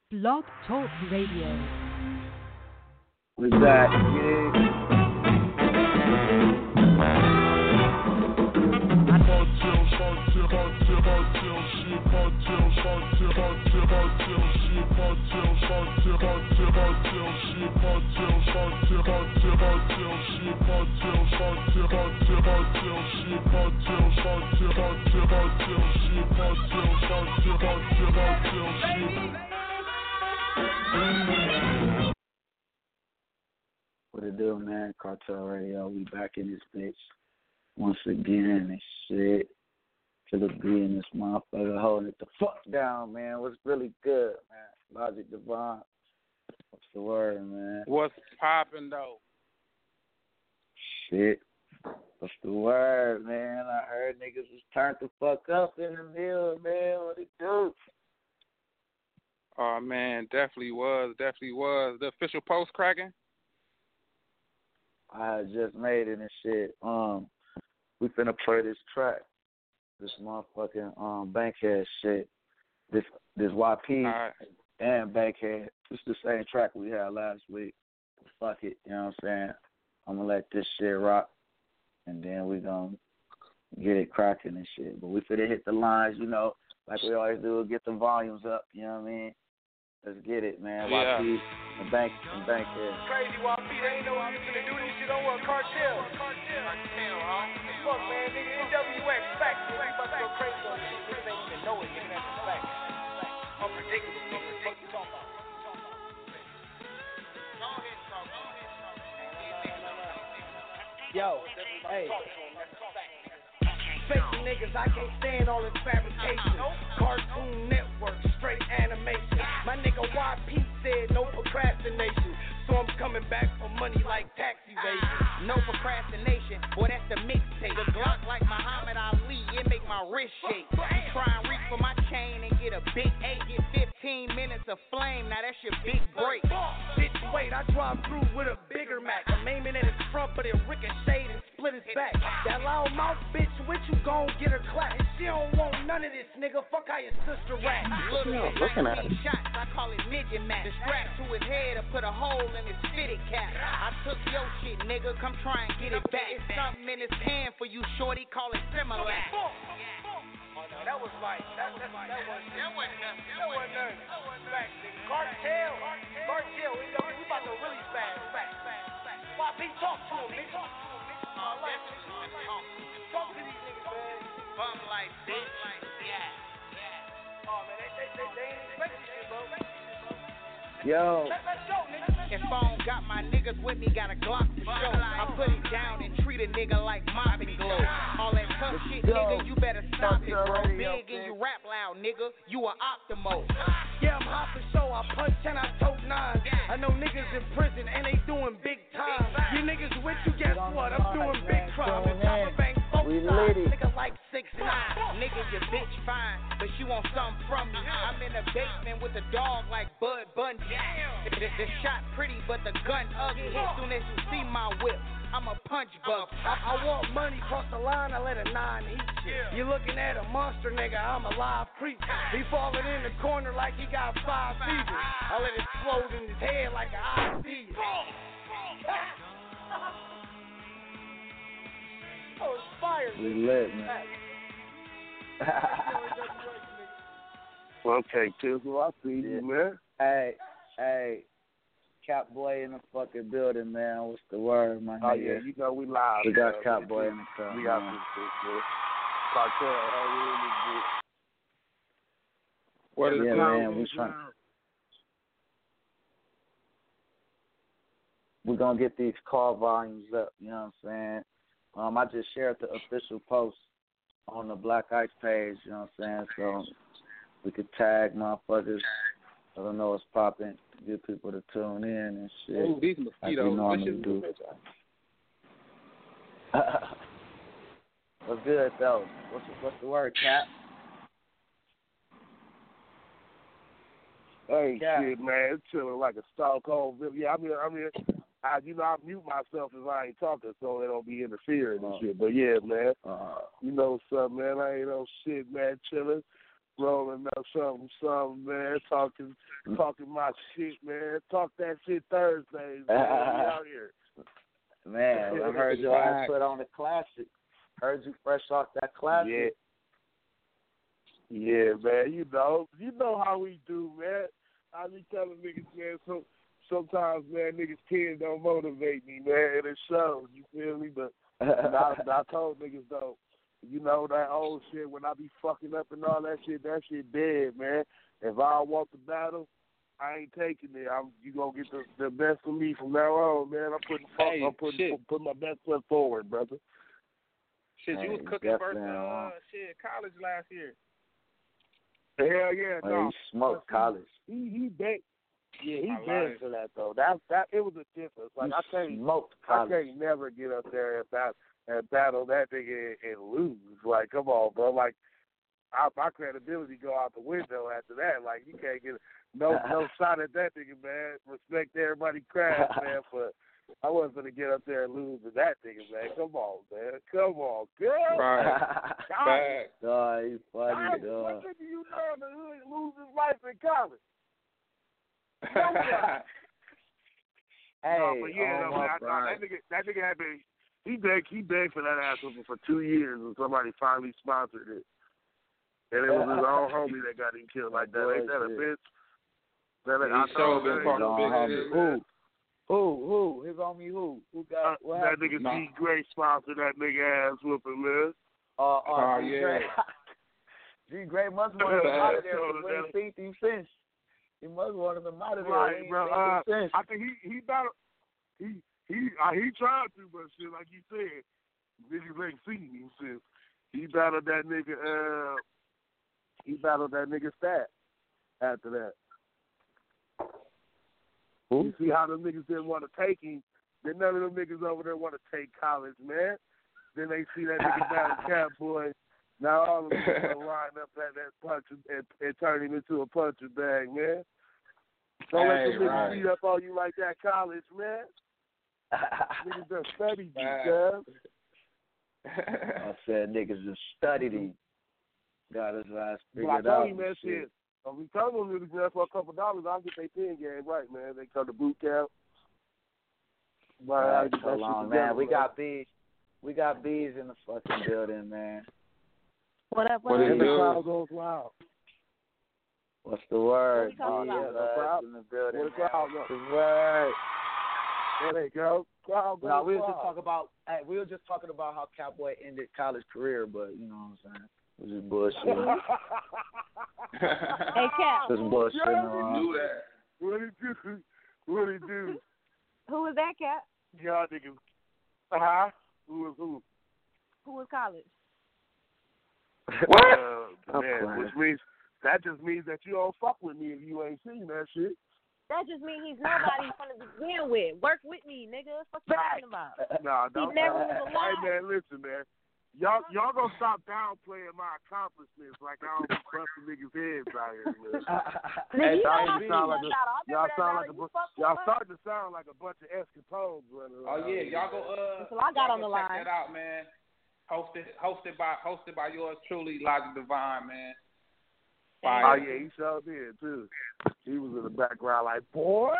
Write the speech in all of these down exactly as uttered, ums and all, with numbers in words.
Blog Talk Radio. We're back, yeah. What it do, man? Cartel Radio. We back in this bitch once again and shit. Killer B in this motherfucker holding it the fuck down, man. What's really good, man? Logic Devon. What's the word, man? What's poppin' though? Shit. What's the word, man? I heard niggas was turned the fuck up in the middle, man. What it do? Oh man, definitely was, definitely was. The official post cracking? I had just made it and shit. Um, we finna play this track, this motherfucking um Bankhead shit. This this Y P right. and Bankhead. It's the same track we had last week. Fuck it, you know what I'm saying? I'm gonna let this shit rock, and then we gonna get it cracking and shit. But we finna hit the lines, you know, like we always do. Get the volumes up, you know what I mean? Let's get it, man. Yeah. Y P and Bank and Bankhead. Crazy Y P, they ain't know we was gonna do this shit on what cartel. Cartel, huh? Fuck, man, nigga, N W X, facts, nigga. We about to go crazy on this shit. Niggas ain't even know it, nigga. That's a fact. Unpredictable, nigga. What you talking about? Go ahead and talk. Go ahead and talk. Yo, hey. Fake niggas, I can't stand all this fabrication. Cartoon Network, straight animation. My nigga Y P said no procrastination. So I'm coming back for money like tax evasion. No procrastination, boy, that's the mixtape. The Glock like Muhammad Ali, it make my wrist shake. Try and reach for my chain and get a big eight. Get fifteen minutes of flame, now that's your big break. Bitch, wait, I drive through with a bigger Mac. I'm aiming at his front, but it ricocheted and split his back. That loud mouth bitch, with you gon' get her clap. And she don't want none of this, nigga. Fuck how your sister rap. Look, Yeah, looking at it. shots, I call it midget match. The strap to his head, I put a hole in his fitted cap. I took your shit, nigga, come try and get it back. It's something in his hand for you, shorty, call it Similac. Oh no, that was like, that, that, that wasn't, that wasn't nothing. That wasn't nothing. That wasn't facts, nigga. Cartel, cartel, we know, we about to really spaz, facts, facts, facts. Y P, talk to him, nigga. Uh, like, talk to these niggas, man. Bum like bitch, yeah. Oh man, they, they, they, they ain't expect this shit, bro. Yo. Let, let's go, nigga. If I don't got my niggas with me, got a Glock for show. I put it down and treat a nigga like mopping glow. All that tough shit, nigga, you better stop it, bro. Big and you rap loud, nigga, you a Optimo. Yeah, I'm hopping show, I punch ten, I tote nine. I know niggas in prison and they doing big time. You niggas with you, guess what? I'm doing big crime. And top of bank, both We sides, lit it. nigga like six nine. Nigga, your bitch fine, but she want something from me. I'm in the basement with a dog like Bud Bundy. The, the shot pretty, but the gun ugly. Soon as you see my whip, I'm a punch bug. I, I want money cross the line, I let a nine eat you. You looking at a monster, nigga, I'm a live creature. He falling in the corner like he got five fever. I let it float in his head like an I see it. Oh, it's fire. We lit, man. Okay, Tizzle, I see you, man. Hey, hey, Cap Boy in the fucking building, man. What's the word, my Oh, nigga? yeah, you know we live. We got man. Cap Boy in the car. We got man. this bitch, man. Cartel, oh, What is Yeah, it? man, we trying. We're going to get these call volumes up, you know what I'm saying? Um, I just shared the official post on the Black Ice page, you know what I'm saying? So we could tag motherfuckers. I don't know what's popping. Get people to tune in and shit. Oh, these like we mosquitoes. normally do. What's good, though? What's the, what's the word, Cap? Hey, Yeah. shit, man, it's chilling like a stone cold. Yeah, I mean, I mean, I, you know, I mute myself if I ain't talking so they don't be interfering and Uh, shit. But yeah, man, Uh, you know what's up, man? I ain't no shit, man, chilling. rolling up something, something, man, talking, talking my shit, man. Talk that shit Thursdays, man. We out here. Man, I heard your ass put on the classic. Heard you fresh off that classic. Yeah. Yeah, man. You know, you know how we do, man. I be telling niggas, man. So sometimes, man, niggas kids don't motivate me, man. And it shows. You feel me? But you know, I, I told niggas though, you know that old shit when I be fucking up and all that shit. That shit dead, man. If I don't want the battle, I ain't taking it. I'm you gonna get the, the best of me from now on, man. I'm putting Hey, I'm putting shit. put my best foot forward, brother. Shit, Hey, you was cooking definitely versus uh, on. shit college last year. Hell yeah, Oh, no. you smoked college. He he begged. Yeah, he I begged like for that though. That that it was a difference. Like You I can't smoked I college. can't never get up there and bat and battle that nigga and, and lose. Like, come on, bro. Like I, my credibility go out the window after that. Like you can't get no no shot at that nigga, man. Respect everybody craft, man, but I wasn't gonna get up there and lose to that nigga, man. Come on, man. Come on, girl. Right. Fact. Dog, you funny, What dog. nigga you know in the hood lose his life in college? Hey, no, but yeah, oh no, my man, I, no, that God. nigga, that nigga had been, he begged, he begged for that ass whooping for two years, and somebody finally sponsored it, and it was his own homie that got him killed like that. Ain't that a bitch? That, Yeah, I he told sure you, been that talking ain't big no shit, homie. man. Who? Who? Who? His homie who? Who got Uh, what that happened? nigga No. G Gray sponsored that nigga ass whooping, man. Uh, uh, Oh, G yeah. Gray. G Gray must want him out of there Yeah, when he seen him finish. He must want him out of there. Right, when bro. he Uh, seen him I think he he battled, he he uh, he tried to, but shit, like you said, niggas ain't seen him since. He battled that nigga. Uh, he battled that nigga Stat after that. Who? You see how them niggas didn't want to take him. Then none of them niggas over there want to take college, man. Then they see that nigga battle Catboy. Now all of them niggas gonna line up at that punch and, and, and turn him into a puncher bag, man. Don't let Hey, them niggas right. beat up on you like that, college, man. Niggas done studied you, Right. cuz. I said niggas just studied him. Got his ass But I figured told out. him and that shit. If we tell them niggas man, for a couple dollars, I'll get their pen game right, man. They come to boot camp. But I Right, get so that long, shit man. together, We got bees. We got bees in the fucking building, man. What up? What What it up? And the do? crowd goes wild. What's the word? What we talking B, about? yeah, Crowd- in the building. what the man. crowd What's go? the word? There they go. Crowd goes No, we were wild. just talking about. Hey, we were just talking about how Cowboy ended college career, but you know what I'm saying. It was just bullshit. Hey, Cap. Just bullshit. Yeah, around. Do that. What it do? What it do? Who was that, Cap? Y'all niggas. Uh-huh. Who is who? Who was college? What? Uh, I'm man, playing. which means, that just means that you don't fuck with me if you ain't seen that shit. That just means he's nobody from the begin with. Work with me, nigga. What you talking about? Nah, He don't. never was Hey, alive. man, listen, man. Y'all, y'all gonna stop downplaying my accomplishments like I don't be busting niggas' heads out here, man. Nigga, you know y'all how sound you like was a- out. I Y'all remember sound that like a battle. bu- You fucked y'all with us. starting to sound like a bunch of escapodes running Oh around. yeah, y'all go uh Until I got y'all on go the check line. that out, man. Hosted hosted by hosted by yours truly, Logic Divine, man. Oh Fire. yeah, he sure did too. He was in the background like, boy.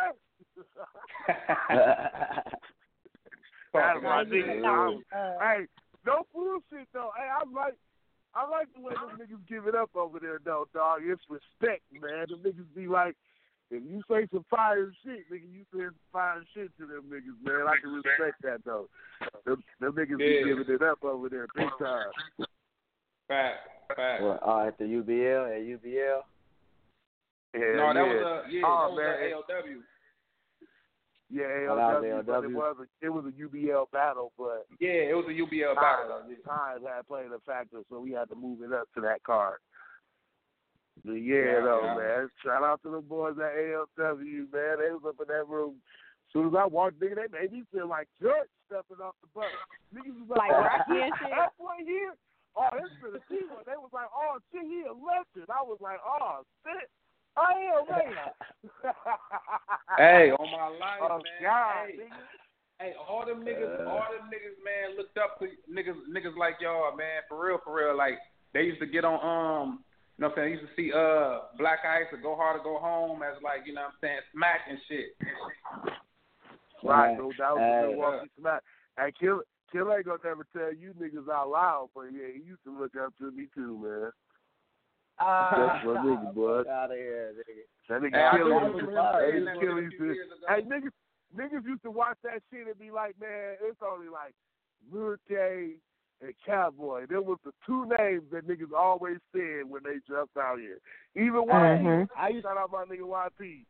That's my Talking nigga. shit. I'm- Uh, Hey, no bullshit though. Hey, I like, I like the way them niggas give it up over there though, dog. It's respect, man. Them niggas be like, if you say some fire shit, nigga, you say some fire shit to them niggas, man. I can respect that though. Them, them niggas Yeah. be giving it up over there big time. Fact. Fact. Well, uh, at the U B L, at U B L. Yeah, No, that yeah. was a yeah, Oh, that was man. a A L W. Yeah, A Oh, L that was W, but it A L W. was a, it was a U B L battle, but Yeah, it was a U B L battle. though, yeah. time had played a factor, so we had to move it up to that card. But yeah, Yeah, though, yeah. man. Shout out to the boys at A L W, man. They was up in that room. As soon as I walked, nigga, they made me feel like George stepping off the bus. Niggas was Like oh, Rocky and shit? That boy here, oh, this is the T one. They was like, oh, shit, he a legend. I was like, oh, shit. I am, man. Hey, on my life, Oh, man. God, hey, nigga. hey, all them niggas, Uh. all them niggas, man, looked up to niggas, niggas like y'all, man. For real, for real. Like they used to get on, um, You know what I'm saying? I used to see uh Black Ice or Go Hard or Go Home as like, you know what I'm saying, smack and shit. Right, no doubt. Hey, Milwaukee Smack. Hey, Kill Kill ain't gonna never tell you niggas out loud, but yeah, he used to look up to me too, man. Ah, That's my nigga, boy. Out of here, nigga. That nigga Hey, Kill I used to, remember hey, seeing that Kill shit a used few to, years ago. hey, niggas, niggas used to watch that shit and be like, man, it's only like Lil K and Cowboy. There was the two names that niggas always said when they jumped out here. Even Y P. Mhm. I used to shout out my nigga Y P.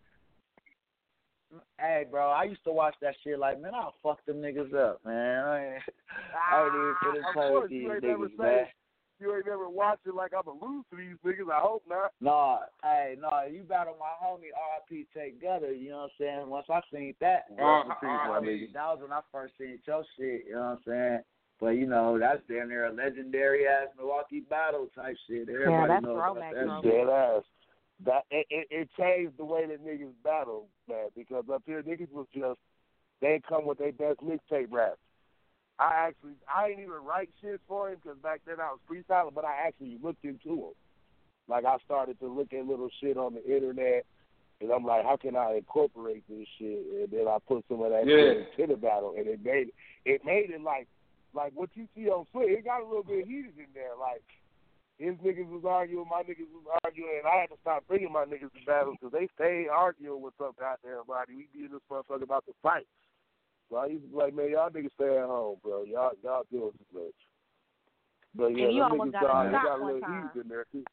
Hey, bro, I used to watch that shit like, man, I'll fuck them niggas up, man. I ain't, I ain't even finna Of play course, with these you ain't never niggas, say, man. you ain't never watching like I'm going to lose to these niggas. I hope not. No, hey, no, you battle my homie R I P Take Gutter, you know what I'm saying? Once I seen that, Oh, Rest in peace, R my I P nigga. that was when I first seen your shit, you know what I'm saying? But, you know, that's damn near a legendary-ass Milwaukee battle type shit. Everybody that's knows throwback, about that bro. shit. Dead ass. That it, it, it changed the way that niggas battle, man. Because up here, niggas was just they come with their best mixtape raps. I actually I didn't even write shit for him because back then I was freestyling, but I actually looked into him. Like I started to look at little shit on the internet, and I'm like, how can I incorporate this shit? And then I put some of that Yeah. shit into the battle, and it made it, it made it like like what you see on Foot. It got a little bit heated in there, like. His niggas was arguing, my niggas was arguing, and I had to stop bringing my niggas to battles because they stayed arguing with some goddamn body. We be in this motherfucker about to fight. So I used to be like, man, y'all niggas stay at home, bro. Y'all y'all doing too much. But yeah, And you them almost niggas got a got, shot got a one little time. heat in there too.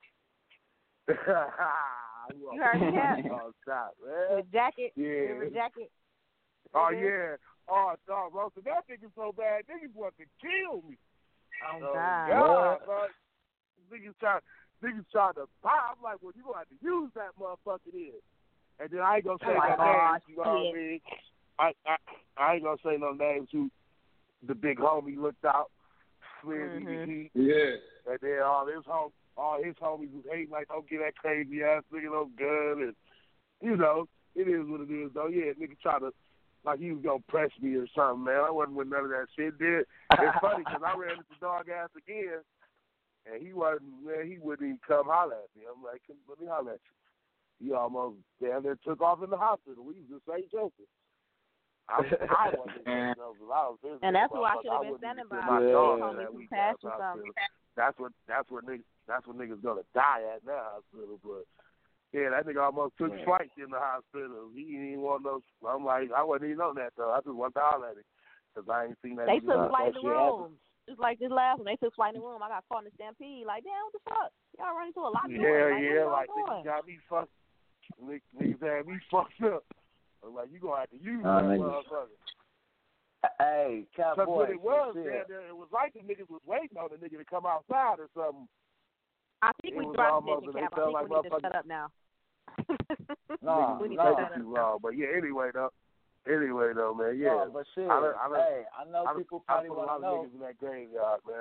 You heard the cat? Oh, stop, man. With jacket, Yeah. with jacket. Oh yeah. Oh, dog, bro. So that nigga so bad, niggas want to kill me. Oh, Oh, God. God, bro. Niggas try, niggas try to buy. I'm like, well, you gonna have to use that motherfucker then. And then I ain't gonna say Oh, no oh, names. You know what I mean? I, I I ain't gonna say no names. Who the big homie looked out, slid Mhm. heat, Yeah. and then all his hom all his homies was hating like, don't get that crazy ass nigga no gun, and you know, it is what it is though. Yeah, nigga try to. Like he was gonna press me or something, man. I wasn't with none of that shit. Did it's funny because I ran into dog ass again, and he wasn't. Man, he wouldn't even come holler at me. I'm like, let me holler at you. He almost damn near took off in the hospital. We was just Saint Joseph. I, I wasn't Saint Joseph. I was visiting. And that's who I motherfucker. should have been wouldn't standing even by. see my Yeah. dog Told me that to week pass at or the something. hospital. That's what that's what niggas that's what niggas gonna die at now hospital, but. Yeah, that nigga almost took Yeah. flight in the hospital. He didn't even want no. I'm like, I wasn't even on that though. I just wanted to holler at him because I ain't seen that. They nigga took that flight in the shit happen. room. Just like this last one. They took flight in the room. I got caught in the stampede. Like, damn, what the fuck? Y'all running into a lot of Yeah, noise. Like, yeah, what like y'all niggas doing? got me fucked. Niggas niggas had me fucked up. I'm like, you gonna have to use Oh, that niggas. motherfucker. Hey, Because Cowboy, what it was, shit. man, there- it was like the niggas was waiting on the nigga to come outside or something. I think It we was dropped almost- this they cap. I felt think like we need to motherfuckers- shut up now. No, we need Niggas to was shut taking up too now. long, but yeah. Anyway though, anyway though, man, yeah. No, but shit, I done- I done- hey, I know I done- people I probably put a lot want to of know. niggas in that graveyard, man.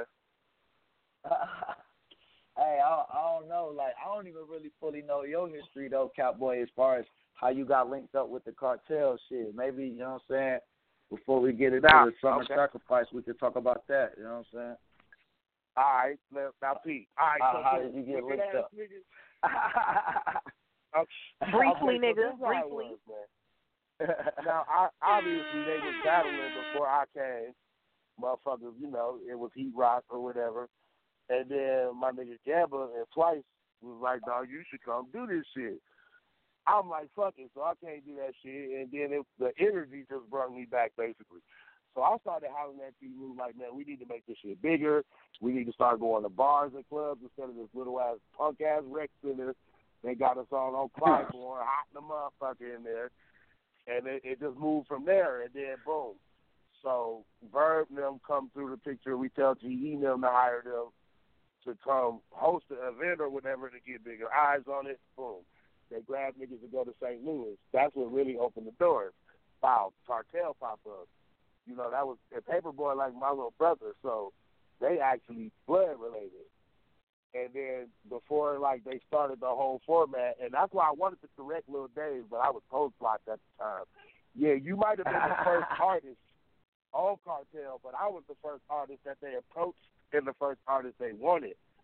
Hey, I, I don't know. Like, I don't even really fully know your history, though, Cowboy, as far as how you got linked up with the cartel shit. Maybe, you know what I'm saying, before we get into Nah, the summer okay. sacrifice, we could talk about that. You know what I'm saying? All right, now, now Pete. All right, How- so how this did you get wicked linked ass up? niggas- Okay, Briefly, okay, so nigga, this how it briefly. was, man. Now, I, obviously, they was battling before I came. Motherfuckers, you know, it was Heat Rock or whatever. And then my nigga Gabba and Twice was like, dog, you should come do this shit. I'm like, fuck it, so I can't do that shit. And then it, the energy just brought me back, basically. So I started hollering at people like, man, we need to make this shit bigger. We need to start going to bars and clubs instead of this little-ass, punk-ass rec center. They got us all on Clybourne, hot in the motherfucker in there. And it, it just moved from there, and then boom. So Verb and them come through the picture. We tell G E and them to hire them to come host an event or whatever to get bigger eyes on it. Boom. They grab niggas to go to Saint Louis. That's what really opened the doors. Wow, Cartel pop up. You know, that was a Paperboy like my little brother, so they actually blood related. And then before, like, they started the whole format, and that's why I wanted to correct Lil Dave, but I was post-blocked at the time. Yeah, you might have been the first artist on Cartel, but I was the first artist that they approached and the first artist they wanted.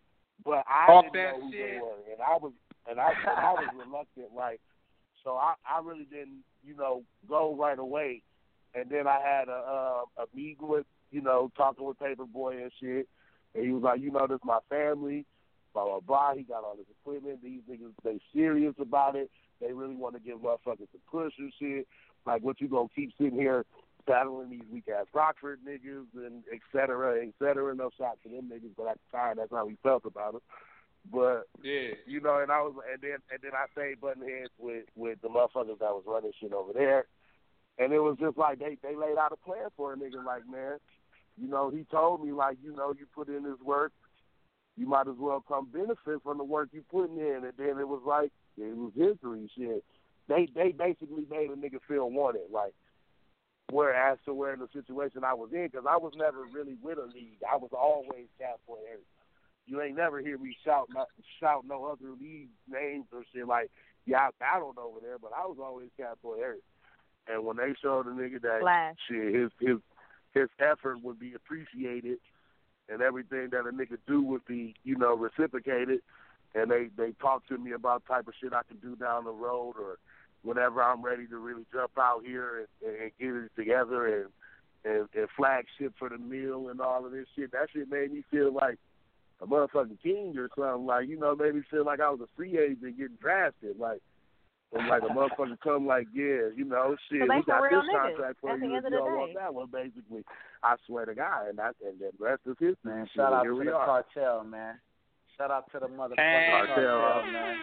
but I Off didn't that know who shit. they were, and I was and I and I was reluctant, like so I I really didn't you know go right away, and then I had a uh, a meeting with you know talking with Paperboy and shit, and he was like, you know, this is my family, blah blah blah. He got all this equipment. These niggas they serious about it. They really want to give motherfuckers a push and shit. Like, what you gonna keep sitting here battling these weak ass Rockford niggas and et cetera, et cetera. No shot to them niggas, but at the time that's how we felt about it. But yeah, you know, and I was, and then and then I stayed button heads with with the motherfuckers that was running shit over there, and it was just like they they laid out a plan for a nigga. Like, man, you know, he told me like, you know, you put in this work, you might as well come benefit from the work you putting in, and then it was like it was history shit. They they basically made a nigga feel wanted, like. Whereas to where in the situation I was in, because I was never really with a league. I was always Catboy Eric. You ain't never hear me shout not, shout no other league names or shit like, yeah, I battled over there, but I was always Catboy Eric. And when they showed a nigga that Flash. shit, his his his effort would be appreciated, and everything that a nigga do would be, you know, reciprocated, and they they talked to me about type of shit I could do down the road or whenever I'm ready to really jump out here and, and get it together and, and and flagship for the meal and all of this shit, that shit made me feel like a motherfucking king or something. Like, you know, made me feel like I was a free agent getting drafted. Like, and like a motherfucker come like, yeah, you know, shit, So they we got for real this niggas contract for at the you end if of you the don't want day. that one, basically. I swear to God, and, I, and the rest is history. Man, shout out Here to we the are. cartel, man. Shout out to the motherfucking Damn. cartel, Cartel. man.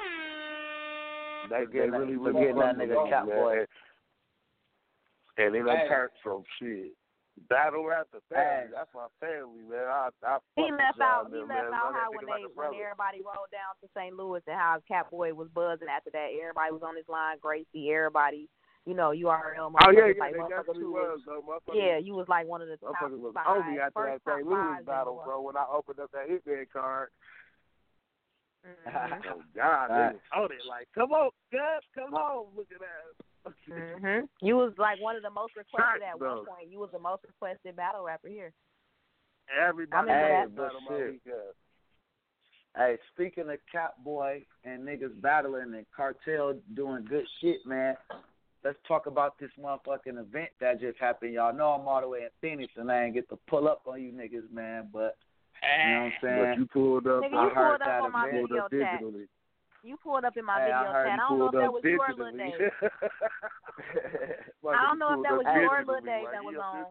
They, For they getting really, that- really for getting that fucking nigga with me, Catboy. man. And it done Hey. turned from shit. Battle rap to family. Hey. That's my family, man. I, I He fuck left with y'all, out. He man, left man. out Love that how nigga when like they a when brother. everybody rolled down to Saint Louis and how Catboy was buzzing after that. Everybody was on his line. Gracie, everybody. You know, U R L. Oh yeah, yeah, like, they motherfuckers definitely who was though. Motherfuckers, Yeah, you was like one of the top motherfuckers was five, on me after first that Saint top Louis five battle, in the bro. When I opened up that Hitman card, Mm-hmm. oh God, they Right. was on it. Like, come on, Gus, come home, look at that. hmm You was like one of the most requested Facts, at though. one point. You was the most requested battle rapper here. Everybody I remember was that. battle my Shit. weekend. Hey, speaking of Catboy and niggas battling and cartel doing good shit, man, let's talk about this motherfucking event that just happened. Y'all know I'm all the way in Phoenix and I ain't get to pull up on you niggas, man, but you know what I'm But saying? you pulled up, Nigga, I you heard pulled up that on my event. pulled video up chat. digitally. You pulled up in my Hey, I video heard chat. you I don't know if pulled that up was your little digitally. day. I don't know if that was Hey. your little day that was on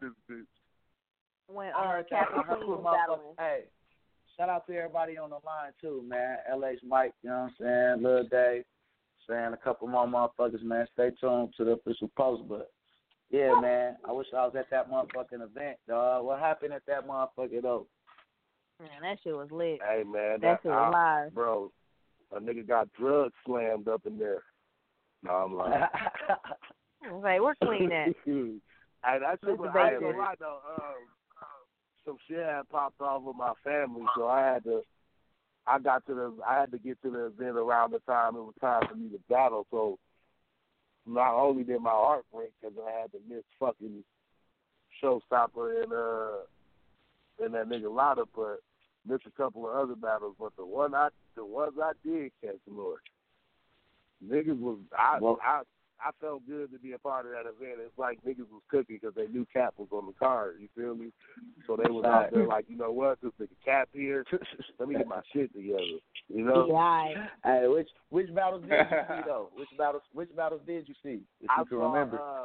when I uh heard Cat that. I heard Queen was motherfuckers- battling. Hey, shout out to everybody on the line too, man. L H Mike, you know what I'm saying? Lil Dave, saying a couple more motherfuckers, man. Stay tuned to the official post, but yeah, man. I wish I was at that motherfucking event, dog. What happened at that motherfucker though? Man, that shit was lit. Hey man, That that, shit was I, live. bro, a nigga got drugs slammed up in there. No, I'm lying. Okay, we're clean at. Hey, that shit Let's was, debate I ain't gonna this. lie though. Um, some shit had popped off with my family, so I had to. I got to the. I had to get to the event around the time it was time for me to battle. So not only did my heart break because I had to miss fucking Showstopper and uh and that nigga Lotta, but missed a couple of other battles. But the one I, the ones I did catch, Lord, niggas was I Well- I. I felt good to be a part of that event. It's like niggas was cooking because they knew Cap was on the card. You feel me? So they was out there like, you know what? This nigga Cap here. Let me get my shit together. You know? Yeah. Hey, which which battles did you see though? Which battles which battles did you see? If I you can saw, remember. Uh,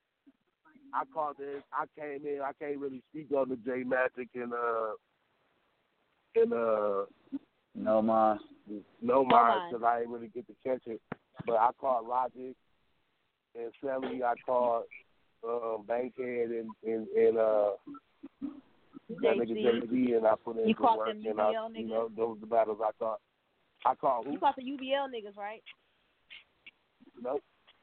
I called this. I came in. I can't really speak on the J Magic and uh and uh No man. No Mind. Mind because I didn't really get to catch it. But I called Logic and Sally. I called um, Bankhead and and, and uh. That nigga J C and I put in You the caught work them and U I, B L you niggas? know, those are the battles I caught. I called who? You caught the U B L niggas, right? Nope.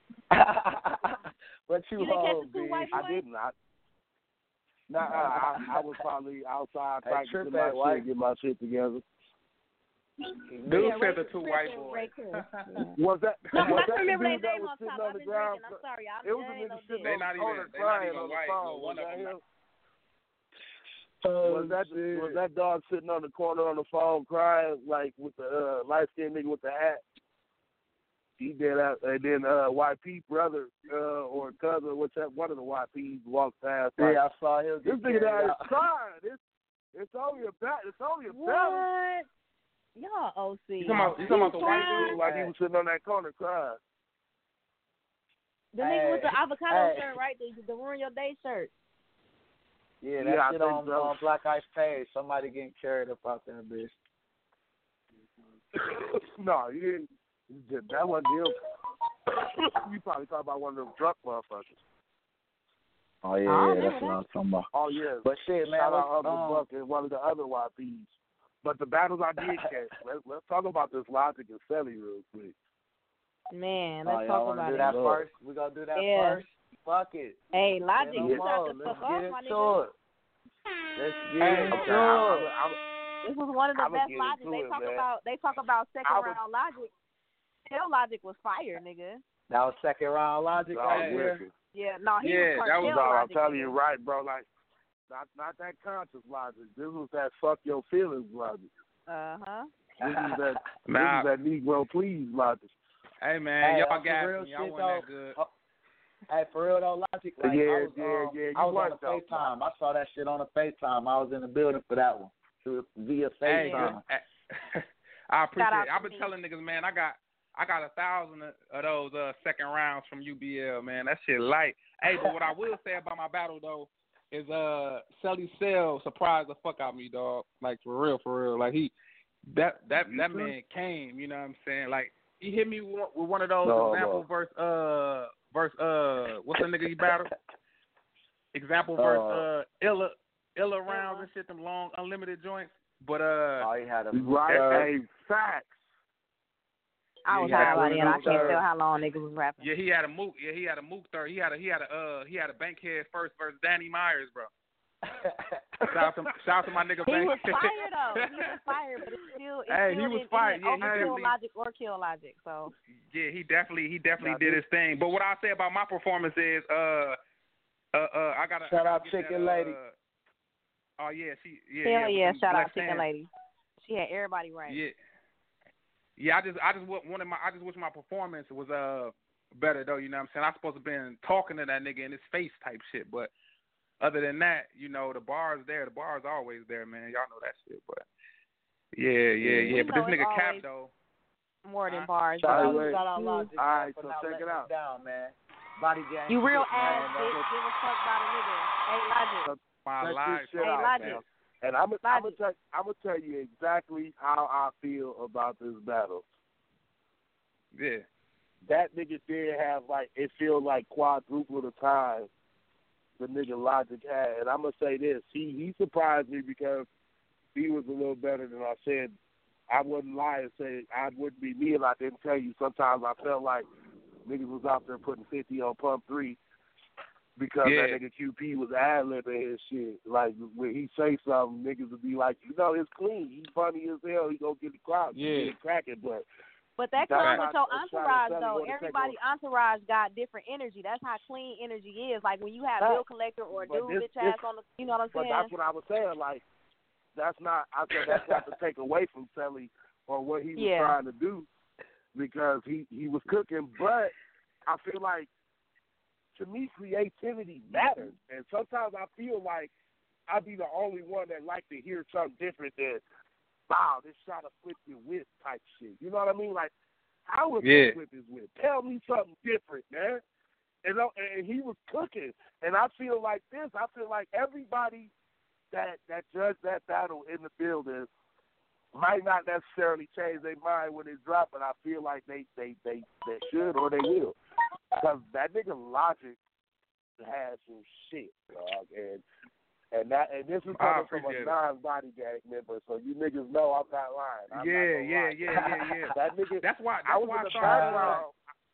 What you, You didn't catch hold, the two B? white I boys? did not. Nah, I, I was probably outside Hey, practicing Trip my ain't white. shit, get my shit together. Dude Yeah, said Ray- the two Chris white and boys. Ray Chris. Yeah. Was that? No, was I that can remember the their dude that name was on sitting top. on I've the been ground? drinking. I'm sorry. I'm It was a that ain't nigga no sitting diss. They on not the even- corner they not crying even on the white, phone. but one Was of that them- him? Oh, was that shit. was that dog sitting on the corner on the phone crying like with the uh, light skinned nigga with the hat? He did that, and then uh, Y P brother uh, or cousin, whichever one of the Y Ps walked past. Like, Yeah, I saw him. this nigga that is crying. It's it's only a bat. It's only a battle. What? Y'all O C. You talking about, you talking about the white crying? dude? Like he was sitting on that corner crying. The nigga with the Hey, avocado hey. shirt, right? The, the ruin your day shirt. Yeah, that Yeah, I shit think on, so. on Black Ice page. Somebody getting carried up out there, bitch. No, you didn't. You did- That wasn't him. You probably talking about one of them drunk motherfuckers. Oh, yeah, I yeah, remember that's what that. I was talking about. Oh yeah. But shit, man, Shout let's, out Uncle um, Buck and one of the other Y Ps. But the battles I did catch. Let's let's talk about this Logic and Selly real quick. Man, oh, let's y'all talk wanna about do it. that Lord. first? We gonna do that Yeah. first? Fuck it. Hey, Logic, Say no you more. got the Let's fuck get off, my into nigga. it. Let's get Hey, into Okay, it. I'm, I'm, This was one of the I'ma best get Logic. into They it, talk man. about they talk about second I was- round Logic. Hell, Logic was fire, nigga. That was second round Logic dog, right there. listen. Yeah, no, he Yeah, was that was cartel Dog, I'm Logic. telling nigga. you right, bro. Like, not not that conscious Logic. This was that fuck your feelings Logic. Uh huh. This is that. Nah. This is that Negro please Logic. Hey, man, Hey, y'all on some got real me. Y'all shit, wasn't that though, good. uh, Hey, for real though, Logic, like, Yeah, I was, yeah, um, yeah, you I was on was, the though. FaceTime. I saw that shit on the FaceTime. I was in the building for that one. Through, via Hey, FaceTime. good. I appreciate out it. I've to been me. telling niggas, man, I got I got a thousand of of those uh, second rounds from U B L, man. That shit light. Hey, but what I will say about my battle though is uh Selly Cell surprised the fuck out of me, dog. Like for real, for real. Like he that that You that too? man came, you know what I'm saying? Like he hit me with with one of those No, example no. verse uh verse uh what's the nigga you battle? Example verse Uh, uh Illa Illa rounds and shit, them long unlimited joints. But uh Oh, he had a right, uh, hey, facts. I was Yeah, high about it, and I can't uh, tell how long niggas was rapping. yeah, he had a mook. Yeah, he had a mook third. He had a he had a uh he had a Bankhead first versus Danny Myers, bro. Shout out to shout out to my nigga He Bank. was fire though. He was fire, but it still, it Hey, still he was didn't, fire. it Yeah, didn't he overkill definitely- Logic or kill Logic. So Yeah, he definitely he definitely Now, did this- his thing. But what I say about my performance is uh uh uh I gotta Shout I out gotta get Chicken that, Lady. Uh, oh yeah, she yeah hell yeah, yeah, with them shout black out Chicken sands. Lady. She had everybody right. Yeah. Yeah, I just I just wa- wanted my I just wish my performance was uh better though, you know what I'm saying? I supposed to been talking to that nigga in his face type shit, but other than that, you know, the bar's there. The bar's always there, man. Y'all know that shit, but yeah, yeah, yeah. We But know this it's nigga Cap always though. More than Huh? bars. Shout By out, the way- shout out Logic, All man, right, for so not check letting it us out. down, man. Body gang. You real shit, ass man. bitch. That's Give a fuck about a nigga. Hey Logic. My Check life. this shit Hey, out, Logic. man. And I'm gonna Logic. tell I'm gonna tell you exactly how I feel about this battle. Yeah. That nigga did have like it feels like quadruple the time the nigga Logic had. And I'm gonna say this, he he surprised me because he was a little better than I said. I wouldn't lie and say I wouldn't be me if I didn't tell you. Sometimes I felt like niggas was out there putting fifty on pump three because Yeah. that nigga Q P was ad-libbing his shit. Like when he say something, niggas would be like, you know, it's clean. He's funny as hell. He gonna get the crowd. Yeah. Get cracking, but. But that That's comes not with your a shot at entourage, Selly though. wanna take Everybody entourage got different energy. That's how clean energy is. Like when you have Right. Bill Collector or a But dude this- bitch ass this- on the, you know what I'm But saying? that's what I was saying. Like, that's not. I said that's not to take away from Selly or what he was Yeah. trying to do, because he he was cooking. But I feel like, to me, creativity matters, and sometimes I feel like I be the only one that like to hear something different than, wow, this shot to flip your whip type shit. You know what I mean? Like, how was Yeah. that flip his whip? Tell me something different, man. And, uh, and he was cooking. And I feel like this. I feel like everybody that that judged that battle in the building might not necessarily change their mind when it dropped, but I feel like they they they, they should or they will. Because that nigga Logic has some shit, dog. And and that and this is I coming from appreciate a it. non-body gang member, so you niggas know I'm not lying. I'm Yeah, not gonna yeah, lie. yeah, yeah, yeah. That nigga. That's why. That's I was why in I the started. background.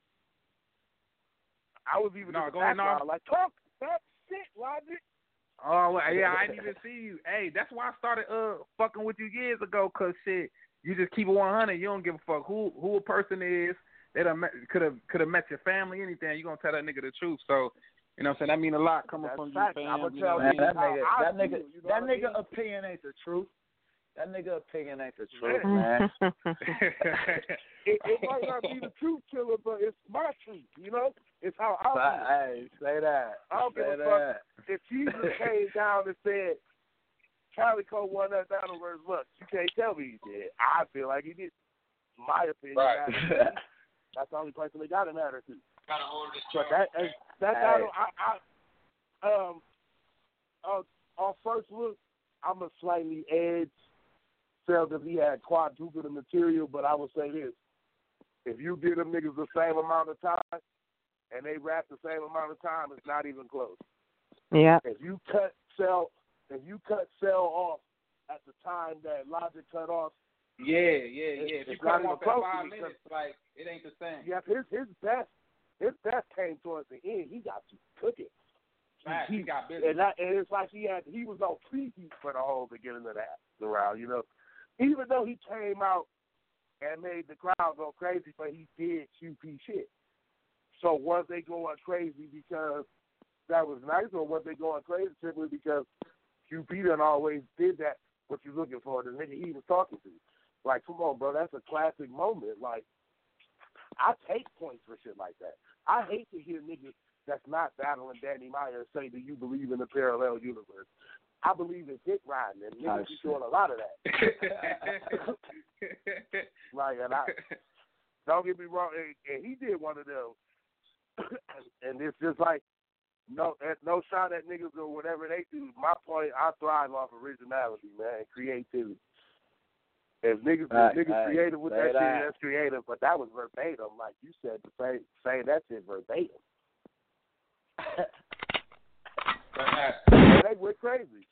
I was even No, in the go ahead, no. background, like, talk that shit, Logic. Oh well, yeah, I didn't even see you. Hey, that's why I started uh fucking with you years ago. Cause shit, you just keep it one hundred. You don't give a fuck who who a person is. They done could have could have met your family, anything. You gonna tell that nigga the truth. So You know what I'm saying? That mean a lot coming That's from you, fact. fam. I'ma You tell know Man, what I that mean? nigga, I that feel, nigga, you know that what I nigga mean? opinion ain't the truth. That nigga opinion ain't the truth, Man. man. it, it might not be the truth, Killer, but it's my truth. You know, it's how I But, feel. hey, say that. I don't say give a fuck that. if Jesus came down and said Calico won that battle versus Lux. You can't tell me he did. I feel like he did. My opinion. Right. matters. That's the only person they got to matter to. Gotta hold this But that that Hey. battle, I, I um, uh, on first look, I'm a slightly edge. Felt if he had quadruple the material, but I would say this: if you give them niggas the same amount of time and they rap the same amount of time, it's not even close. Yeah. If you cut Cell, if you cut Cell off at the time that Logic cut off, Yeah, yeah, yeah. If you it's cut not him off even at close five because- minutes, like, it ain't the same. yeah, his his best his best came towards the end. He got to cook it. Fact, he got busy. And, that, and it's like he had he was on preheat for the whole beginning of that the round, you know. Even though he came out and made the crowd go crazy, but he did Q P shit. So was they going crazy because that was nice, or was they going crazy simply because Q P done always did that? What you looking for? The nigga he was talking to. Like, come on, bro, that's a classic moment. Like, I take points for shit like that. I hate to hear niggas that's not battling Danny Meyer say, do you believe in the parallel universe? I believe in dick riding, and niggas be doing a lot of that. Like, and I, don't get me wrong, and, and he did one of them. And it's just like, no no shot at niggas or whatever they do. My point, I thrive off originality, man, creativity. If niggas, Right, if niggas right. creative with Say that, that. shit, that's creative. But that was verbatim, like you said, to say, say that shit verbatim. And they went crazy.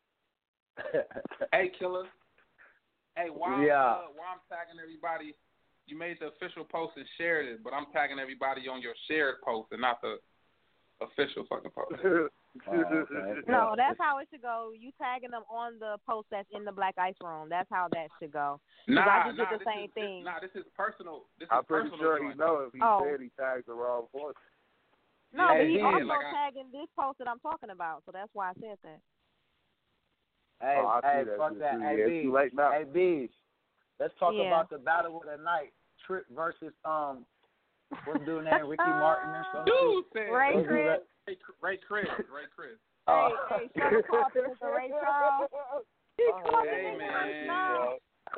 Hey, Killer. Hey, while, Yeah. uh, while I'm tagging everybody, you made the official post and shared it, but I'm tagging everybody on your shared post and not the official fucking post. Oh, okay. No, that's how it should go. You tagging them on the post that's in the Black Ice Room. That's how that should go. 'Cause Nah, I just nah, did the this same is, thing. This, nah, this is personal. This I'm is pretty personal sure he joint. know if he Oh. said he tagged the wrong point. No, Yeah, but he yeah, also like I- tagging this post that I'm talking about, so that's why I said that. Hey, Oh, I see hey, that fuck shit that. too. Hey, Yeah, it's Bees. too late now. Hey, Bees. Let's talk Yeah. about the battle of the night. Trip versus, um, what's dude named Ricky Martin or something? Dude said Ray Let's do Chris. that. Ray, Ray Chris. Ray Chris. Oh. Hey, hey, Trevor called this the Ray Charles. He Oh, called hey, it man. no.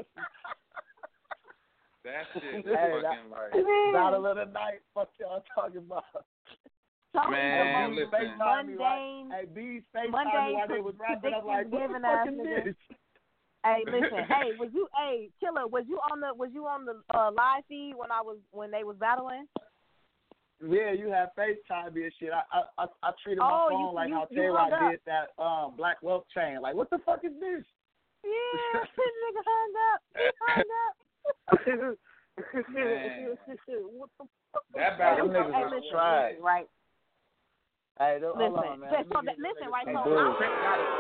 That shit is Hey, fucking that- like. Battle of the night. Fuck y'all talking about. Talking Man, about listen. FaceTime me like, mundane. hey, Bees FaceTime Mundane me while they was rapping. I'm like, what the predictions fuck giving is us, this? Hey, listen. Hey, was you? Hey, Killer, was you on the? Was you on the uh, live feed when I was when they was battling? Yeah, you have FaceTime me and shit. I I I, I treated my Oh, phone you- like you- how you Tay-Rock hung up. did that um Black Wealth chain. Like, what the fuck is this? Yeah, this nigga hung up. He hung up. Man. What the fuck? That battle Them niggas Hey, was listen, trash. right? Hey, don't, hold Listen. on, man. So, Them so niggas- that, them listen, niggas right? some So bull. I'm, Chris got it.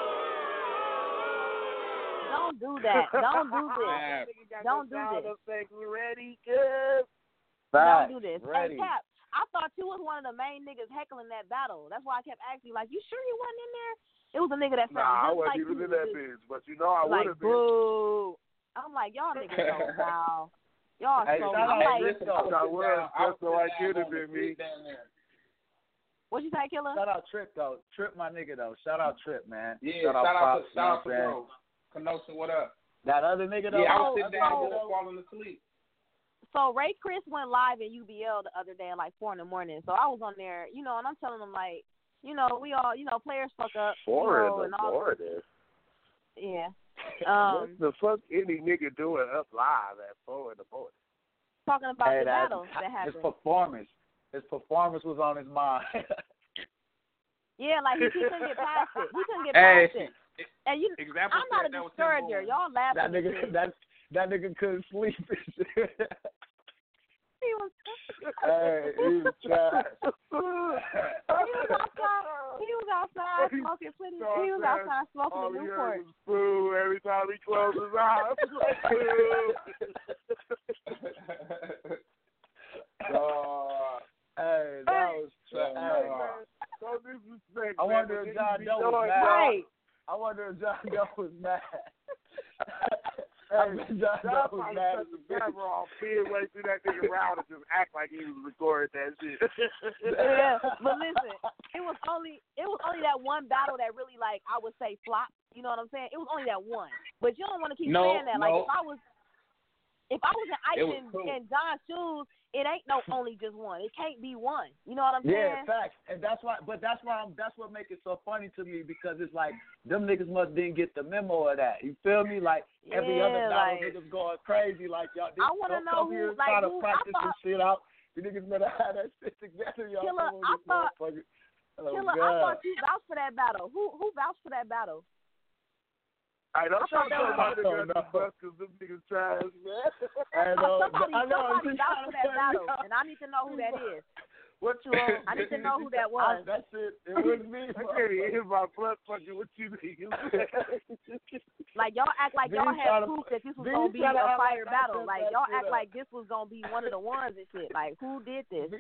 don't do that. Don't do this. Man. Don't do Sound this. effects ready, good. Facts. Don't do this. Ready. Hey, Cap, I thought you was one of the main niggas heckling that battle. That's why I kept asking you, like, you sure you wasn't in there? It was a nigga that sounded Nah, I just wasn't like even you. in that Just bitch, but you know I would like, have been. boo. I'm like, y'all niggas so foul. Y'all Hey, so shout out I'm like, Listen, I was I was just so I sitting could down have on the been me. seat down there. what you say, Killer? Shout out Trip though. Trip my nigga though. Shout out Trip, man. Yeah, shout out, shout out Pops, to shout out to you know what I'm bro. Kenosha, what up? saying? That other nigga though. Yeah, I Oh, was sitting oh, down oh. before falling asleep. So Ray Chris went live in U B L the other day at like four in the morning. So I was on there, you know, and I'm telling them like, you know, we all, you know, players fuck up, Four you know, in and the all. morning. Yeah. what Um, the fuck any nigga doing up live at four in the morning? talking about Hey, the that- battles that his happened. performance. His performance was on his mind. Yeah, like he, he couldn't get past it. He couldn't get Hey, past it. And you, example I'm not a said that was him discourager. born. Y'all laughing. that at nigga this. that that nigga couldn't sleep. He was, Hey, he was trash. he was outside. He was outside smoking plenty. So He was I said, outside smoking all the he heard Newport. was boo every time he closed his eyes. Oh, hey, that was trash. Hey, man, quick. I man, wonder but if John niggas be Doe was doing mad. Right. I wonder if John Doe was mad. I Hey, bet John John Doe was probably mad cut as the a bitch. camera off midway through that nigga round and just act like he was recording that shit. Yeah, but listen, it was only it was only that one battle that really like I would say flopped. You know what I'm saying? It was only that one. But you don't want to keep No, saying that. Like no. if I was if I was in Ice It was and, cool. and John's shoes, it ain't no only just one. It can't be one. You know what I'm Yeah, saying? facts, and that's why. But that's why. I'm, that's what makes it so funny to me because it's like them niggas must didn't get the memo of that. You feel me? Like every Yeah, other battle, like- niggas going crazy. Like y'all, I wanna don't know come who- here and like, try to who- I practice thought- some shit out. You niggas better have that shit together, y'all. Killer, Come on, I this thought- motherfucker. Oh, Killer, I God. thought you vouched for that battle. Who who vouched for that battle? I don't I try thought to that talk was- about I don't the know. bus because them niggas trash, man. I know, somebody I know, somebody I'm just vouched for that trying to battle, figure out- and I need to know who that is. What you on? I need to know who that I, was. that's it. It was me. I can't even hear my blood fucking with you niggas. Like y'all act like y'all These had tryna- proof that this was these gonna be a tryna act fire like I battle. set Like that y'all shit act up. like this was gonna be one of the ones and shit. Like who did this?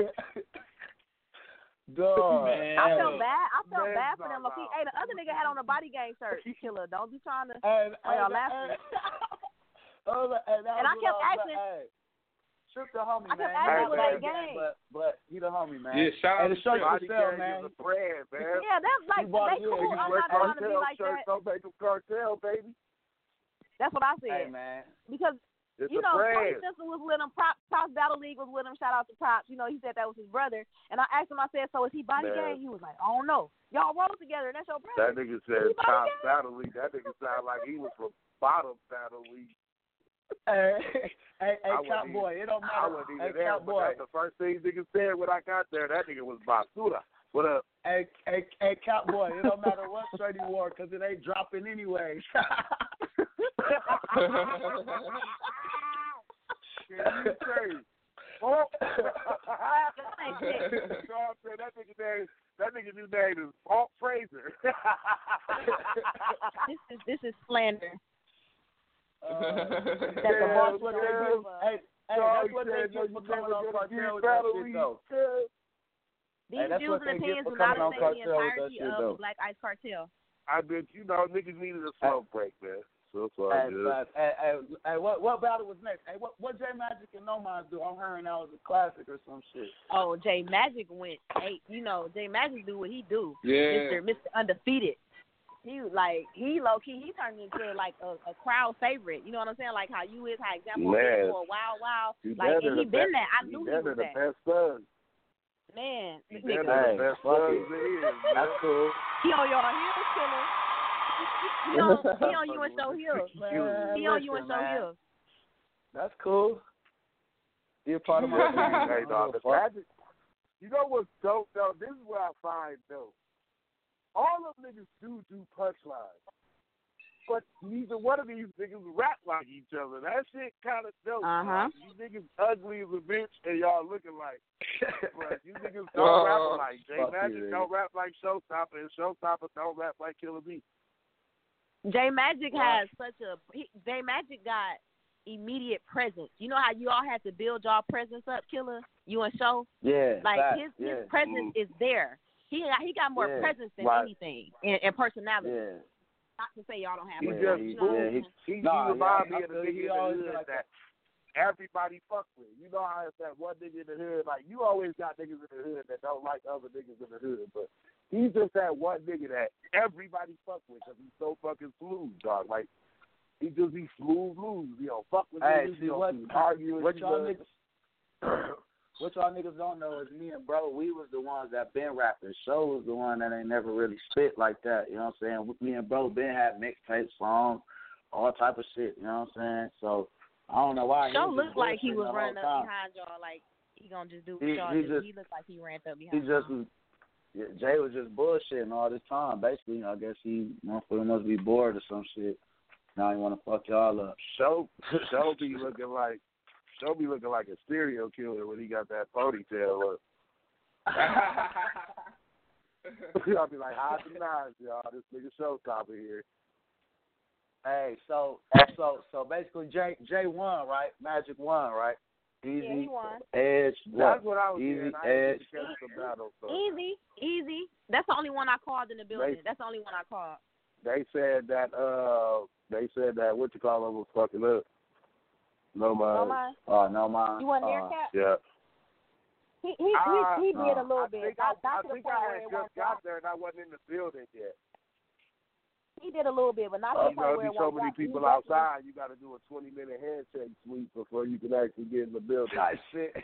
Dog. Man. I felt bad. I felt Man, bad for no, them. Look, no. hey, the other nigga had on a body gang shirt. Killer, don't be trying to. And, Why y'all and, laughing? and, oh, and, that And was I kept what was asking- like, hey, shoot the homie, I kept man. asking He who ain't that the gang. But, but he the homie, man. Yeah, shout Hey, out the to shirt Chris. for Body sale, gang man. is a brand, man. Yeah, that's like You bought- they yeah, cool. you I'm wear not trying to be cartel like shirts, that. don't make them cartel, baby. That's what I Hey, said. man. Because It's you a know, Tony brand. Simpson was with him. Props, Props Battle League was with him. Shout out to Props. You know, he said that was his brother. And I asked him, I said, so is he body Man. gang? He was like, I don't know. Y'all roll together, and that's your brother. That nigga said He body top gang? battle league. That nigga sound like he was from bottom battle league. Hey, hey, hey, I wasn't Cowboy, it don't I matter. wasn't Hey, even there, but Cowboy. that's the first thing nigga said when I got there. That nigga was Basuda. What up? Hey, hey, hey, Cowboy, it don't matter what shirt he wore because it ain't dropping anyway. Can you say? Oh, ain't shit. So I'm saying that nigga name, that nigga new name is Paul Fraser. This is this is slander. Uh, That's Yeah, a boss what with they a do. move. Hey, hey, So that's he what they said, get no, for you coming never on gonna cartel get with that battle shit, league. though. These Hey, that's views what and they get opinions for do not coming on reflect the cartel with that entirety shit, of though. the Black Ice Cartel. I bet you know niggas needed a smoke break, man. So it's all Hey, good. but, hey, hey, hey, what what battle was next? Hey, what what J Magic and No Minds do? I'm hearing that was a classic or some shit. Oh, Jay Magic went eight. You know, Jay Magic do what he do. Yeah. Mister Mister Undefeated. He like he low key. He turned into like a, a crowd favorite. You know what I'm saying? Like how you is, how example Man. is for a while, while. He Like better and he the been best- that. I he knew he better was the that. best son. Man, He this better nigga, the Hey, best fuck son it. there is. That's man. cool. he on your heels, killer. He on he on you and show heels. Man, He on you and listen, show man. heels. That's cool. Be a part of my team. Hey, dog, the Magic. You know what's dope though? This is what I find dope. All of niggas do do punchlines, but neither one of these niggas rap like each other. That shit kind of dope. Uh-huh. dog. You niggas ugly as a bitch and y'all looking like. But you niggas don't Oh, rap like Jay fuck Magic you, don't rap like Showstopper, and Showstopper don't rap like Killer B. Jay Magic Wow. has such a he, Jay Magic got immediate presence. You know how you all had to build y'all presence up, Killer? You and Show? Yeah, Like facts, his yeah. his presence is there. He got he got more Yeah, presence than right. anything and, and personality. Yeah. Not to say y'all don't have He presence. just he- you know what yeah, I'm he- saying? He, Nah, he remind yeah, I me of the feel nigga he in the always hood been like that everybody fuck with. You know how it's that one nigga in the hood, like you always got niggas in the hood that don't like other niggas in the hood, but he's just that one nigga that everybody fuck with because he's so fucking smooth, dog. Like he just be smooth, loose. You know, fuck with Hey, niggas. see you know, what? he argue with What you, y'all but- niggas? What y'all niggas don't know is me and bro, we was the ones that been rapping. Show was the one that ain't never really spit like that. You know what I'm saying? Me and bro been had mixtape songs, all type of shit. You know what I'm saying? So I don't know why. Show was just looked like he bullshitting was the whole running up time. behind y'all like he gonna just do what He- y'all he do. just- He looked like he ran up He behind just y'all. was. Yeah, Jay was just bullshitting all this time. Basically, I guess he motherfucker must be bored or some shit. Now he want to fuck y'all up. Show Show be looking like Show be looking like a serial killer when he got that ponytail up. I'll be like, hide the knives, y'all. This nigga Showstopper here. Hey, so so so basically, Jay Jay won, right? Magic won, right? Easy, Yeah, he won. Edge, That's what? what I was Easy, saying. I Edge. ain't catch the battle. So. Easy, easy. That's the only one I called in the building. They- That's the only one I called. They said that uh they said that what you call him was fucking up. No mind. No mind. Oh, no mind. You wasn't there, Uh, Cap? Yeah. He he Uh, he, he did uh, a little I bit. think Not, I, not I to the think point I where had it just won't got drop. there and I wasn't in the building yet. He did a little bit, but not Uh, to you the point know, where be it so won't many drop. He people definitely- outside, you got to do a twenty minute handshake sweep before you can actually get in the building. God, shit.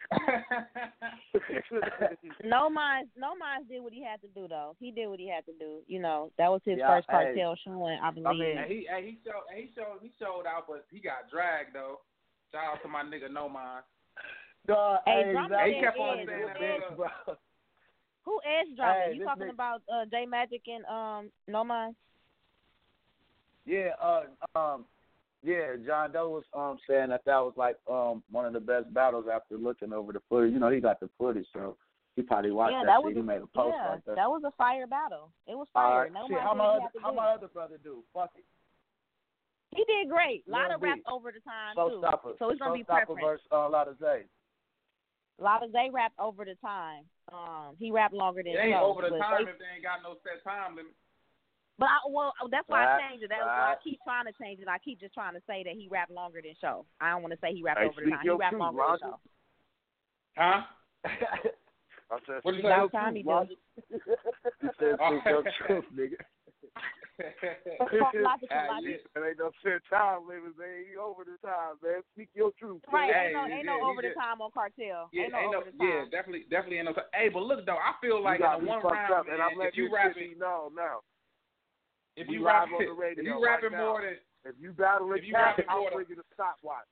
No minds, no minds did what he had to do though. He did what he had to do. You know, that was his Yeah, first hey. cartel showing, I believe. I mean, And he, and he showed, and he showed, he showed out, but he got dragged though. Shout out to my nigga No Mind. Dog, Hey, hey, drop exactly. that He kept on Edge. saying that, bitch, bro. Who edge dropping? Hey, you this talking nigga- about uh, J Magic and um No Mind? Yeah, uh, um, yeah, John Doe was um saying that that was like um one of the best battles after looking over the footage. You know, he got the footage, so he probably watched Yeah, that, that shit. was He a, made a post yeah, like that. that was a fire battle. It was All fire. right, No shit, Mind how did my what he other, had to how do. my other brother do? Fuck it. He did great. A lot Lil of B. raps over the time too. Showstopper. So it's gonna be Showstopper preference. versus uh, Lotta Zay. A lot of they rapped over the time. Um, he rapped longer than It ain't Show, over the but time they- if they ain't got no set time limit. But I, well, that's why Right, I changed it. That's why I right. keep trying to change it. I keep just trying to say that he rapped longer than Show. I don't want to say he rapped Hey, over the speak time. He your rapped truth, longer Roger. than Show. Huh? I said, What'd you speak say? your About time he truth, Roger. He said, speak your truth, nigga. Talk logical, Ah, logic. yeah. There ain't no set time limits. They ain't over the time, man. Speak your truth. Right, man. Hey, ain't no, ain't yeah, no he over the just- time on cartel. Yeah, ain't no ain't no, over the time. yeah, definitely, definitely ain't no. Hey, but look though, I feel like you got in me the one fucked round, up, and I'm man, if letting you this rapping, shit be known now. if we you live rapping, on the radio if you right rapping now. more than, If you battling If you Cap, rapping I'm more than- bringing a stopwatch.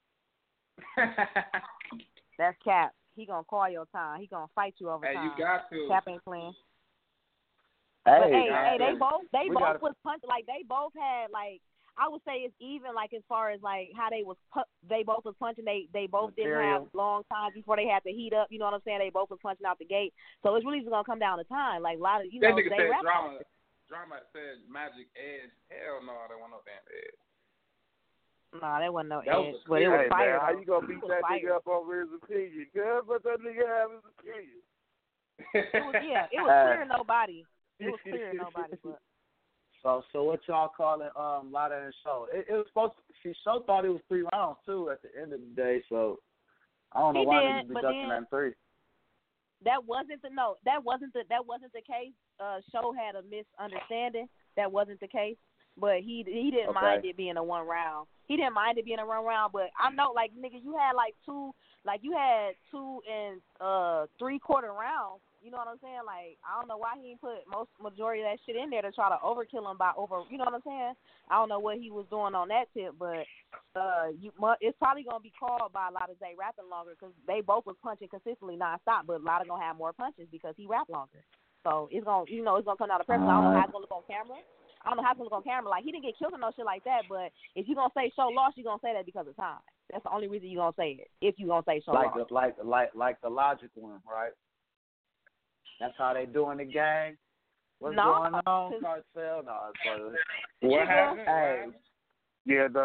That's Cap. He gonna call your time. He gonna fight you over hey, time. you got to. Cap ain't playing. Hey, But hey, nah, hey, they hey. both they We both gotta- was punch like they both had like I would say it's even like as far as like how they was pu- they both was punching. They they both didn't Material. have long times before they had to heat up. You know what I'm saying? They both was punching out the gate. So it's really just gonna come down to time. Like a lot of you That know nigga they said rap. drama. Drama said Magic Edge. Hell no, I don't want no damn Edge. Nah, that wasn't no That was edge, a but it was Hey, fire. man, how though. you gonna It beat was that fire. nigga up over his opinion? Cause let that nigga have his opinion. It was yeah, it was Uh, clear to nobody. It was clear to nobody. But So, so what y'all calling um Lotta and Show? It, it was supposed to. See, Show thought it was three rounds too at the end of the day. So I don't know He why did, niggas be but ducking then- that three. that wasn't the no. That wasn't the that wasn't the case. Uh, Show had a misunderstanding. That wasn't the case. But he he didn't Okay. mind it being a one round. He didn't mind it being a one round. But I know, like nigga, you had like two, like you had two and uh three quarter rounds. You know what I'm saying? Like I don't know why he didn't put most majority of that shit in there to try to overkill him by over. You know what I'm saying? I don't know what he was doing on that tip, but uh, you mu- it's probably gonna be called by a lot of Zay rapping longer because they both was punching consistently nonstop. But a lot of gonna have more punches because he rap longer. So it's gonna, you know, it's gonna come down to pressure. I don't know how it's gonna look on camera. I don't know how it's gonna look on camera. Like he didn't get killed or no shit like that. But if you gonna say Show lost, you gonna say that because of time. That's the only reason you gonna say it. If you gonna say Show Like lost. the like like like the Logic one, right? That's how they doing the gang. What's No, going on? 'cause- Cartel? No, it's funny. What happened? Hey, Yeah, the,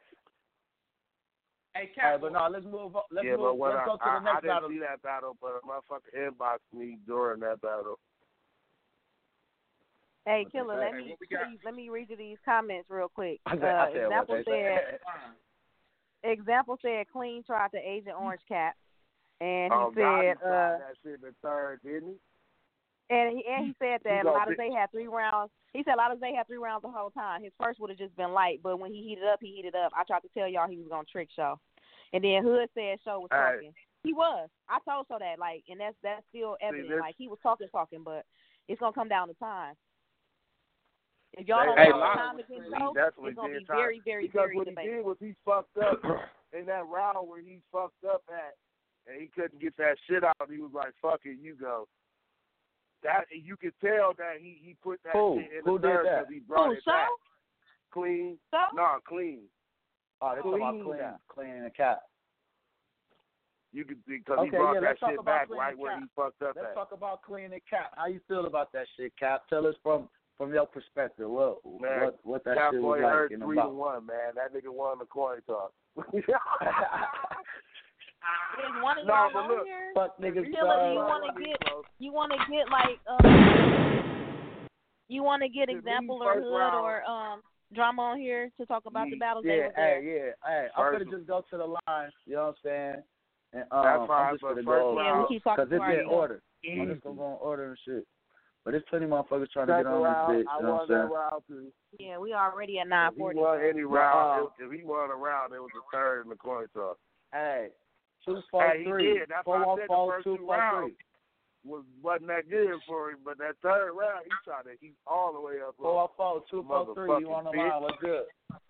Hey, hey, Cap. but no, let's move. on. Let's yeah, move. but when Let's I, go to I, the next I didn't battle. see that battle, but a motherfucker inboxed me during that battle. Hey, What Killer, they let say? Hey, me what we got? please, let me read you these comments real quick. I said, Uh, I said what example they said, said. example said, Clean tried to Agent Orange Cap, and he Oh, God, he said, tried uh, that shit in the third, didn't he? and he and he said He that a gonna lot of be- Zay had three rounds. He said a lot of Zay had three rounds the whole time. His first would have just been light, but when he heated up, he heated up. I tried to tell y'all he was gonna trick Show, and then Hood said Show was Hey. talking. He was. I told Show that, like, and that's that's still evident. this- Like he was talking, talking, but it's gonna come down to time. If y'all Hey, don't hey, know a what lot time of- against he Show, definitely it's gonna did be try- very, very, Because very what he debatable. did was he fucked up in that round where he fucked up at, and he couldn't get that shit out. He was like, "Fuck it, you go." That you could tell that he he put that Who? shit in Who the did third that? because he brought Who, it Show? back. Clean, Show? no, clean. Oh, they talking about Clean clean, that. clean the cap. You could because Okay, he brought yeah, that let's talk shit about back Clean right and where Cap. he fucked up Let's at. talk about clean the cap. How you feel about that shit, Cap? Tell us from from your perspective. What Man, what what that That shit boy was like hurt and three to about. one, man. That nigga won the coin toss. Is one of No, y'all but on look, here? Fuck niggas. Killer, do you uh, want to get? You want to get like um? You want to get To me, example or first hood round- or um drama on here to talk about the battles they Yeah, was there? hey, yeah, hey. I'm First- gonna just go to the line. You know what I'm saying? And um, That's fine, I'm just but gonna first go Yeah, we round, keep talking because it's about in it. order. I'm easy. just gonna go in order and shit. But there's plenty of motherfuckers trying to Second get on round, this bitch. I You know won what I'm that saying? round too. Yeah, we already at nine If he forty. won any But, round, uh, if, if he won a round, it was the third in the coin toss. Hey, two four Hey, he three, did. That's four why I one said the four first two two four rounds three, was wasn't that good for him, but that third round, he tried to eat all the way up. four one four two four three. You Motherfucking on the bitch. line? What's good?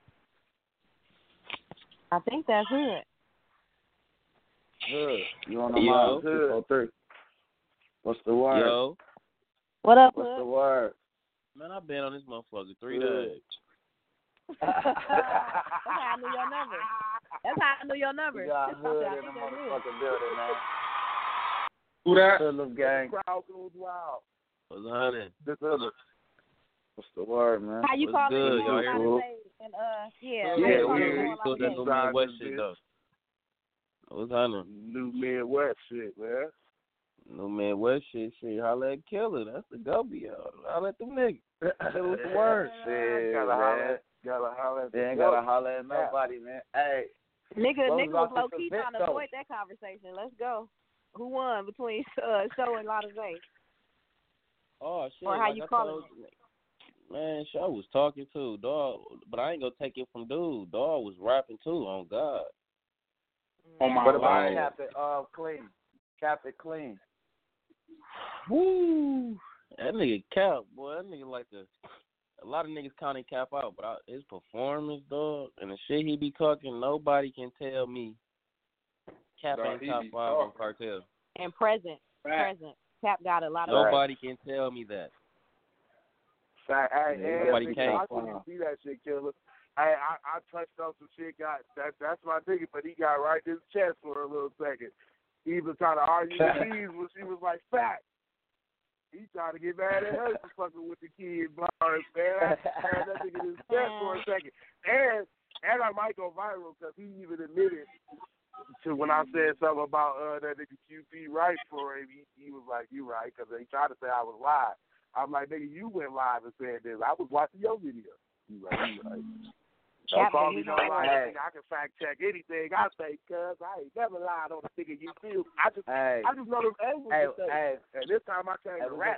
I think that's it. Good. You on the Yo. line? Two four three. What's the word? Yo, What up, What's Hood? the word? man, I've been on this motherfucker three Good. days. That's how I knew your number. That's how I knew your number. We got This hood something I in the think that's it. motherfucking building, man. Who that? Hoodlum gang. Crowd goes wild. What's honey? This other. What's the word, man? How you What's calling good, it? y'all Going hear me? out of state and uh, yeah, Yeah, how you we calling hear it? you. Going out Still of that state? new Inside Midwest this shit bitch. though. What's honey? New Midwest shit, man. New Midwest shit, shit. Holla at Killer. That's the go be out. Holla at them niggas. Killer with the word. Shit, Gotta man. holler, gotta holler at They the ain't goat. gotta holler at nobody, man. Hey, Nigga, What nigga was was off low this key event, trying to though? avoid that conversation. Let's go. Who won between uh, Show and Lotta Zay? Oh shit. Or how like you I calling told you, man, Shaw was talking too, dog. But I ain't gonna take it from dude. Dog was rapping too. On God. On my what about life. Captain uh, Clean? Captain Clean. Woo! That nigga Cap, boy. That nigga like the. A lot of niggas counting Cap out, but I, his performance, dog, and the shit he be talking, nobody can tell me Cap Dog, ain't he top be five on talking. Cartel. And present, Fact. present. Cap got a lot of. Nobody can tell me that. Fact, hey, Yeah, and nobody nigga, can't. I couldn't see that shit, Killer. Hey, I, I touched on some shit, got that that's my nigga, but he got right in his chest for a little second. He was trying to argue with Keys when she was like, "Fact." He tried to get mad at her for fucking with the kid bars, man. I had that nigga in his chest for a second. And and I might go viral because he even admitted to when I said something about uh, that nigga Q P right for him. He, he was like, "You right," because he tried to say I was live. I'm like, "Nigga, you went live and said this. I was watching your video." You right, you right. Don't Cap call nigga, me he no know liar. I can fact check anything I say, cuz I ain't never lied on a nigga you feel. I just Hey, I just know them angles hey, to say. hey. And this time I came Hey, to rap.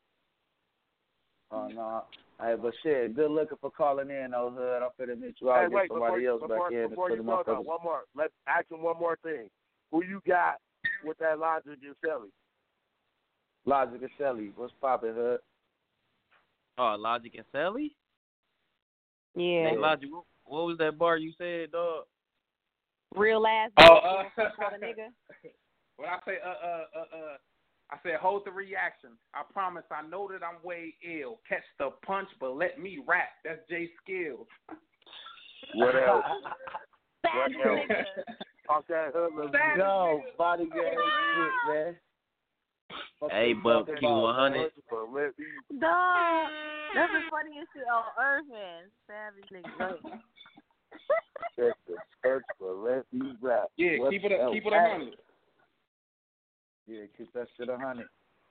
Oh no. Hey, but shit, good looking for calling in, though, Hood. I'm finna meet you out Hey, and get wait, somebody before, else before, back in. before and you put go, them though, motherfuckers. one more. Let's ask him one more thing. Who you got with that Logic and Shelly? Logic and Shelly, what's poppin', Hood? Oh, Logic and Sally? Yeah, Hey, Logic, what, what was that bar you said, dog? real ass. Oh, bitch, uh, for the nigga. When I say uh uh uh uh, I said hold the reaction. I promise. I know that I'm way ill. Catch the punch, but let me rap. That's Jay Skills. What else? Fat What else? nigga. Talk that hoodlum. Fat Yo, body gang shit, man. Fuck Hey, you but talking keep it about, one hundred. man? But let me- Dog, that's the funniest shit on earth, man. Savage nigga. Go ahead. check the search for let me rap. Yeah, What keep it up. else? Keep it a hundred. Yeah, keep that shit a hundred.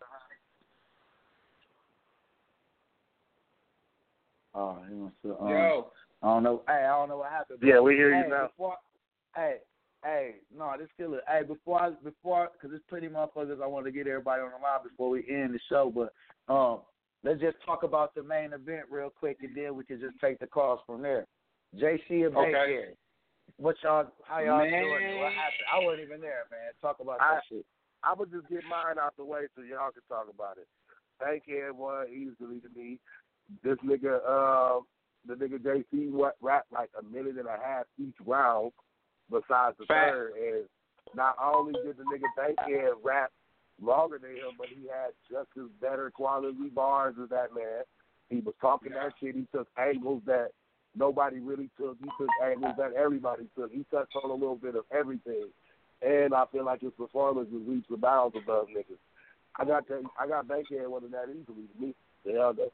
Oh, he wants to. Um, Yo, I don't know. Hey, I don't know what happened. Yeah, we hear you hey, now. Before, hey, hey, no, this killer. Hey, before I, before, because there's plenty of motherfuckers I want to get everybody on the line before we end the show. But um, let's just talk about the main event real quick, and then we can just take the calls from there. J C and Okay. Bankhead. What y'all? How y'all Man. doing? What happened? I wasn't even there, man. Talk about I- that shit. I would just get mine out the way so y'all can talk about it. Bankhead won easily to me. This nigga, uh, the nigga J C rapped like a minute and a half each round besides the Fact. third. And not only did the nigga Bankhead rap longer than him, but he had just as better quality bars as that man. He was talking that shit. He took angles that nobody really took. He took angles that everybody took. He touched on a little bit of everything. And I feel like his performance has reached the bounds above niggas. I got that, I got Bankhead winning that easily to me. The hell though.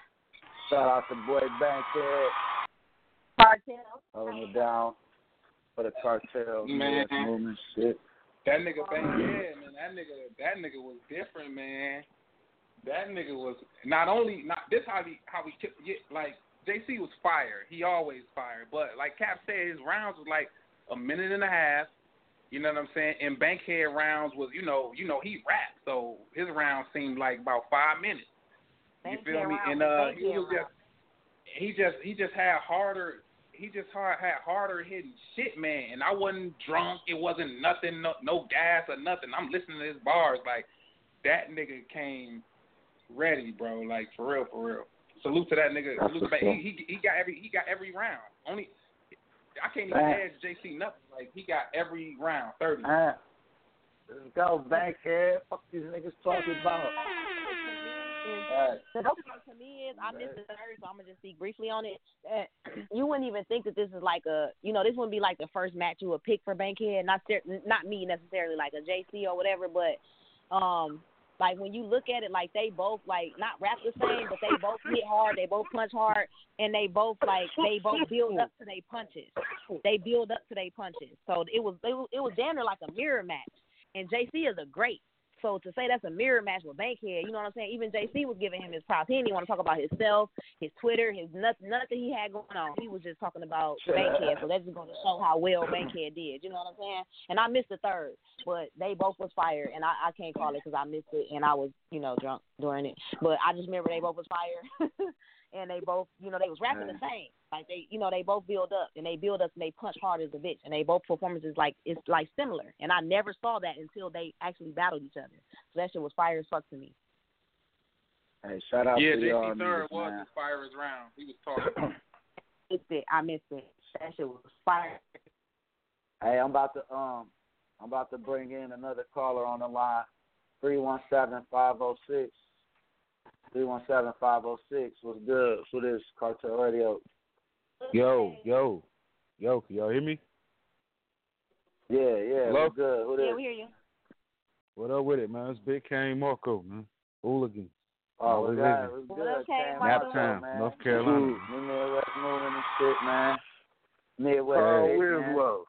Shout out to boy Bankhead. Cartel. Holding it down. for the cartel Man. movement shit. That nigga Bankhead, man, that nigga, that nigga was different, man. That nigga was not only not this how he how he get like J C was fire. He always fired, but like Cap said, his rounds was like a minute and a half. You know what I'm saying? And Bankhead rounds was, you know, you know he rapped, so his rounds seemed like about five minutes. You Bankhead feel me? round And was uh, Bankhead he was round. just he just he just had harder. He just hard, had harder hitting shit, man. And I wasn't drunk. It wasn't nothing, no, no gas or nothing. I'm listening to his bars. Like, that nigga came ready, bro. Like, for real, for real. Salute to that nigga. Salute to that. He, he, he got every he got every round. Only I can't even Man. edge J C nothing. Like, he got every round, thirty. Man, let's go, Bankhead. Fuck these niggas talking about. Right. The dope part to me is I missed the third, so I'm gonna just speak briefly on it. Uh, you wouldn't even think that this is like a, you know, this wouldn't be like the first match you would pick for Bankhead. Not not me necessarily, like a J C or whatever, but um, like when you look at it, like they both like not rap the same, but they both hit hard, they both punch hard, and they both like they both build up to their punches. They build up to their punches. So it was it was, it was damn near like a mirror match. And J C is a great. So to say that's a mirror match with Bankhead, you know what I'm saying? Even J C was giving him his props. He didn't even want to talk about himself, his Twitter, his nothing, nothing he had going on. He was just talking about Bankhead. So that's just going to show how well Bankhead did. You know what I'm saying? And I missed the third, but they both was fire, and I, I can't call it because I missed it and I was, you know, drunk during it. But I just remember they both was fire. And they both, you know, they was rapping the same. Like they, you know, they both build up and they build up and they punch hard as a bitch. And they both performances like it's like similar. And I never saw that until they actually battled each other. So that shit was fire as fuck to me. Hey, shout out yeah, to J C y'all third niggas, was man. his fire his round. He was talking. Missed it. I missed it. That shit was fire. Hey, I'm about to um, I'm about to bring in another caller on the line. Three one seven five zero six. Three one seven five zero six. What's good for this Cartel Radio? Yo, yo, yo, can y'all hear me? Yeah, yeah. Hello? What's good? Who this? Yeah, we hear you. What up with it, man? It's Big Kane Marco, man. Hooligan. Oh, what's Always good? living. What's What good? up, Kane? Came Nap out, time, man. North Carolina. Ooh, the Midwest moving and shit, man. Midwest. Oh, shit, where's man. love?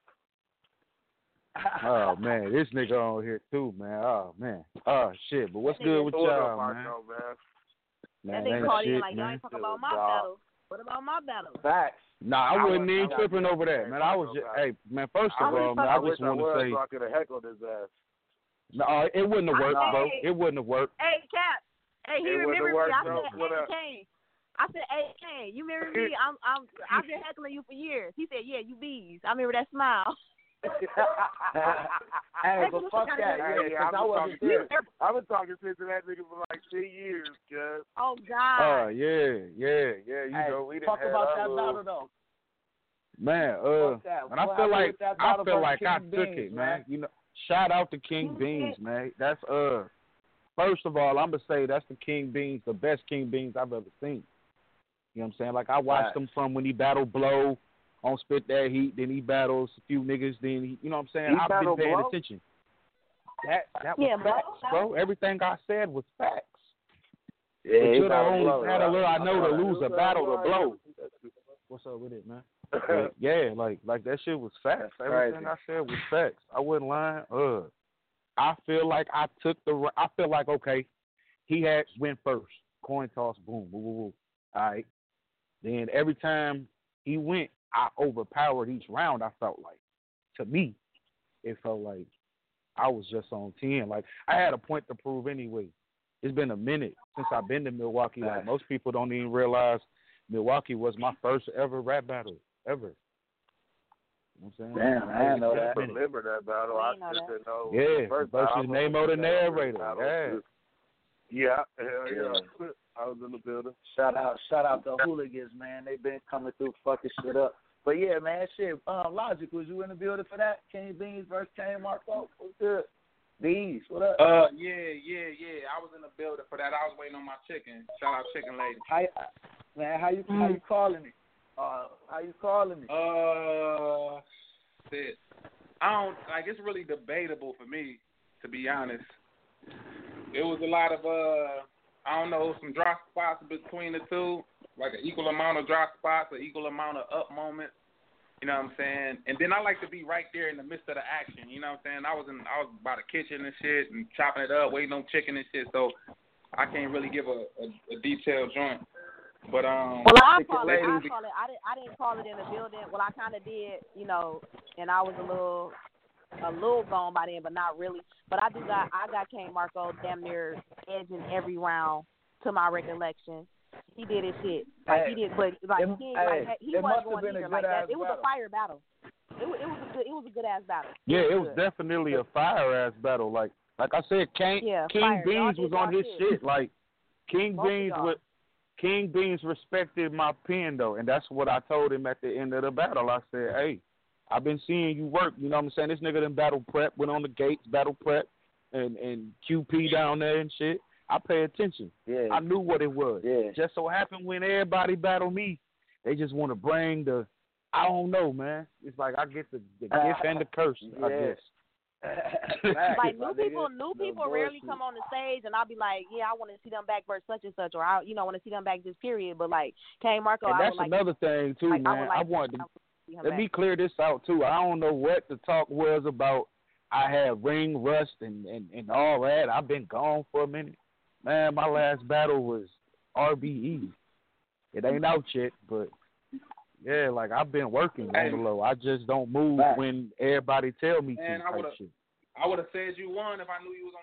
Oh man, this nigga on here too, man. Oh man. Oh shit. But what's good with What up, y'all, man? Marco, man? Man, That nigga ain't called in shit, like, y'all man. ain't talking about my Good job. battle. What about my battle? Facts. Nah, I I wasn't was- even I tripping was- over that, man. I was just, hey, man. First I of was all, man, fucking I I just wish I want was to say, so I could have heckled his ass. no, it wouldn't have worked, bro. Hey. It wouldn't have worked. Hey, Cap. Hey, he It wouldn't remembered me. work, I bro. said, What hey, up? Kane. I said, hey, Kane, you remember me? I'm, I'm, I've been heckling you for years. He said, yeah, you bees. I remember that smile. Hey, but fuck that. Hey, Yeah, I've because I been wasn't talking there. shit. I've been talking shit to that nigga for like ten years, cuz. Oh, Oh God. yeah, yeah, yeah. You Hey, know, we didn't talk have about our that little- battle, though. Man, uh, Fuck that. and I What feel happened like with that I battle feel versus like I King took Beans, it, man? man. You know, shout out to King Beans, man. That's uh, first of all, I'm gonna say that's the King Beans, the best King Beans I've ever seen. You know what I'm saying? Like I watched Right. him from when he battled Blow on Spit That Heat, then he battles a few niggas, then he, you know what I'm saying? He I've been battled paying Blow? attention. That that was Yeah, Blow, facts, bro. Everything I said was facts. Yeah, but he you're the battled only Blow, battler right? I know to saw that. lose a battle to Blow. What's up with it, man? But yeah, like like that shit was facts. That's Everything crazy. I said was facts. I wasn't lying. Uh, I feel like I took the. ri- I feel like okay, he had went first. Coin toss, boom, woo, woo, woo. All right. Then every time he went, I overpowered each round. I felt like, to me, it felt like I was just on ten. Like I had a point to prove anyway. It's been a minute since I've been to Milwaukee. Like Facts. most people don't even realize Milwaukee was my first ever rap battle ever. You know what I'm saying? Damn, I didn't know I that. remember that battle. I I didn't know just that. didn't know. Yeah, the first versus battle. Nemo the That narrator. battle. Yeah, hell yeah. Yeah. I was in the building. Shout out, shout out to hooligans, man. They been coming through fucking shit up. But yeah, man, shit. Um, Logic, was you in the building for that? King Beans versus Kane Marco? What's good? Beans, what up? Uh, yeah, yeah, yeah. I was in the building for that. I was waiting on my chicken. Shout out Chicken Lady. How, man, how you how you calling me? Uh, how you calling me? Uh, shit. I don't like. It's really debatable for me, to be honest. It was a lot of uh, I don't know, some drop spots between the two, like an equal amount of drop spots, an equal amount of up moments. You know what I'm saying? And then I like to be right there in the midst of the action. You know what I'm saying? I was in, I was by the kitchen and shit and chopping it up, waiting on chicken and shit. So I can't really give a, a, a detailed joint. But um, well, I call it. I call it. I didn't. I didn't call it in the building. Well, I kind of did, you know, and I was a little, a little gone by then, but not really. But I do got. I got King Marco damn near edging every round to my recollection. He did his shit. Like hey, he did, but like it, he, hey, like, he it wasn't must have going been either a like good that. ass It was battle. a fire battle. It was. It was a good. It was a good ass battle. Yeah, it was, it was good. definitely a fire ass battle. Like like I said, King yeah, King fire. Beans Y'all was on his shit. shit. Like King Both Beans was King Beans respected my pen though, and that's what I told him at the end of the battle. I said, hey, I've been seeing you work. You know what I'm saying? This nigga done battle prep, went on the gates, battle prep, and and Q P down there and shit. I pay attention. Yeah. I knew what it was. Yeah. Just so happened when everybody battle me, they just want to bring the, I don't know, man. It's like I get the, the gift and the curse, yeah. I guess. Like new people, new people rarely come on the stage, and I'll be like, yeah, I want to see them back versus such and such, or I, you know, want to see them back this period. But like King Marco, and I that's would like another to, thing too, like, man. I, would like I wanted to, I would see him let back. me clear this out too. I don't know what the talk was about. I had ring rust and, and, and all that. I've been gone for a minute. Man, my last battle was R B E. It ain't out yet, but yeah, like I've been working hey, on the low. I just don't move back. when everybody tell me man, to. I Type would've, shit. I would have said you won if I knew you was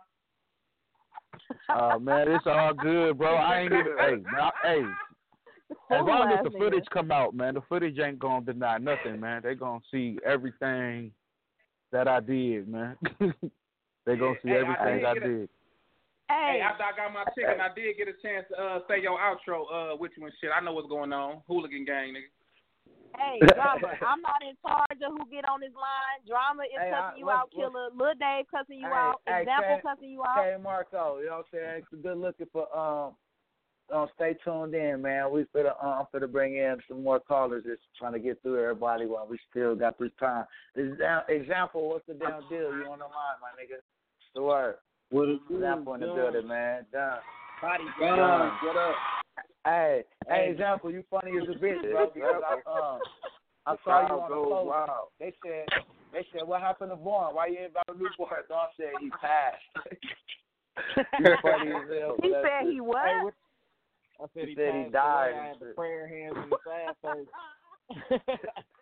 on the line. Uh, man, it's all good, bro. I ain't even, hey, man, hey. As long as the footage come out, man, the footage ain't gonna deny nothing, man. They gonna see everything that I did, man. They gonna see hey, everything I I did. I did. Hey, Hey, after I got my chicken, I did get a chance to uh, say your outro uh, with you and shit. I know what's going on. Hooligan gang, nigga. hey, Drama, I'm not in charge of who get on this line. Drama is Hey, cussing I- you what- out, Killer. Lil Dave cussing you Hey, out. hey, Example K- cussing you out. Hey, Marco, you know what I'm saying? It's good looking for um. Um, stay tuned in, man. We finna uh, I'm finna bring in some more callers. Just trying to get through everybody while we still got this time. This down, example, what's the damn deal? You on the line, my nigga? What's the word? What is Example in the building, man. Done. Body Done. What up? Hey, hey, Hey. example, you funny as a bitch, bro. Because I, um, I saw you on the goes post. wild. They said, they said, what happened to Vaughn? Why you ain't about to Newport? So I said he passed. You funny as hell. He for that said shit. he what? Hey, what- I said He he, said he passed died away. I and had the shit. prayer hands in his ass first.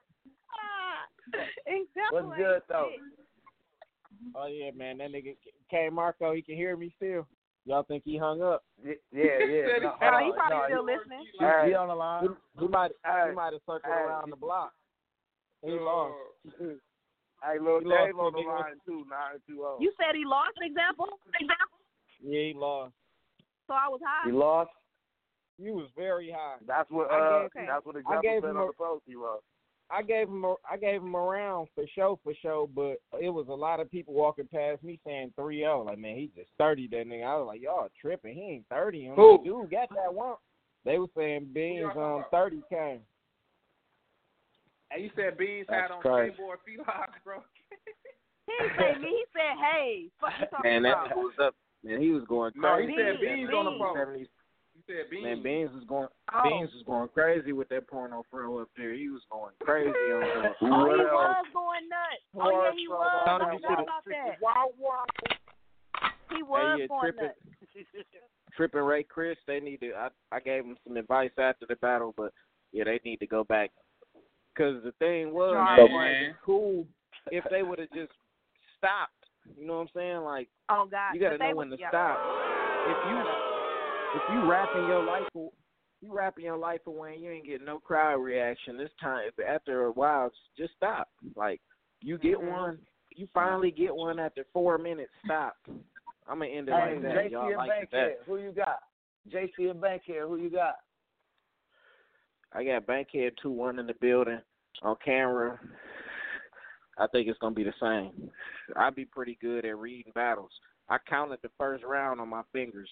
Example What's good, ain't though? shit. Oh yeah, man, that nigga K Marco, he can hear me still. Y'all think he hung up? Yeah, yeah. No, Oh, hold he on. probably no, still he, listening. he, he Hey. on the line. He, he might Hey, he might have circled hey. around the block. He Uh, lost. Hey, Lil He lost Dave on two the niggas. line too, nine two oh. You said he lost. Example. Example. Yeah, he lost. So I was high. He lost. He was very high. That's what I uh gave- that's what I example gave said him on a- the post he was. I gave him a, I gave him a round for show for show, but it was a lot of people walking past me saying three oh. Like, man, he just thirty that nigga. I was like, y'all tripping. He ain't thirty. I'm Who? like, dude, got that one. They were saying Beans um thirty came. And you said Beans That's had on crazy. skateboard felines, bro. He didn't say me. He said, hey. Fuck you talking Man, that about? nigga was up. Man, he was going No, crazy. he said Beans, Beans on the Beans. phone. He said Beans. Man, Beans was going. Oh. Beans was going crazy with that porno fro up there. He was going crazy on that. Oh, he What else? was going nuts. Oh, yeah, he was. I Tell him you forgot should've- about that. Wow, wow. He was Hey, yeah, going tripping. nuts. Tripping Ray Chris, they need to. I I gave them some advice after the battle, but yeah, they need to go back. Cause the thing was, Man. man, it's cool if they would have just stopped. You know what I'm saying? Like, Oh, God. you gotta But they know when was- to yeah. stop. If you if you rapping your life, aw- you rapping your life away, and you ain't getting no crowd reaction. This time, after a while, just stop. Like, you get Mhm. one, you finally get one after four minutes. Stop. I'm gonna end it Hey, like that. J C Y'all and like Bankhead, that? who you got? J C and Bankhead, who you got? I got Bankhead two one in the building on camera. I think it's gonna be the same. I'd be pretty good at reading battles. I counted the first round on my fingers.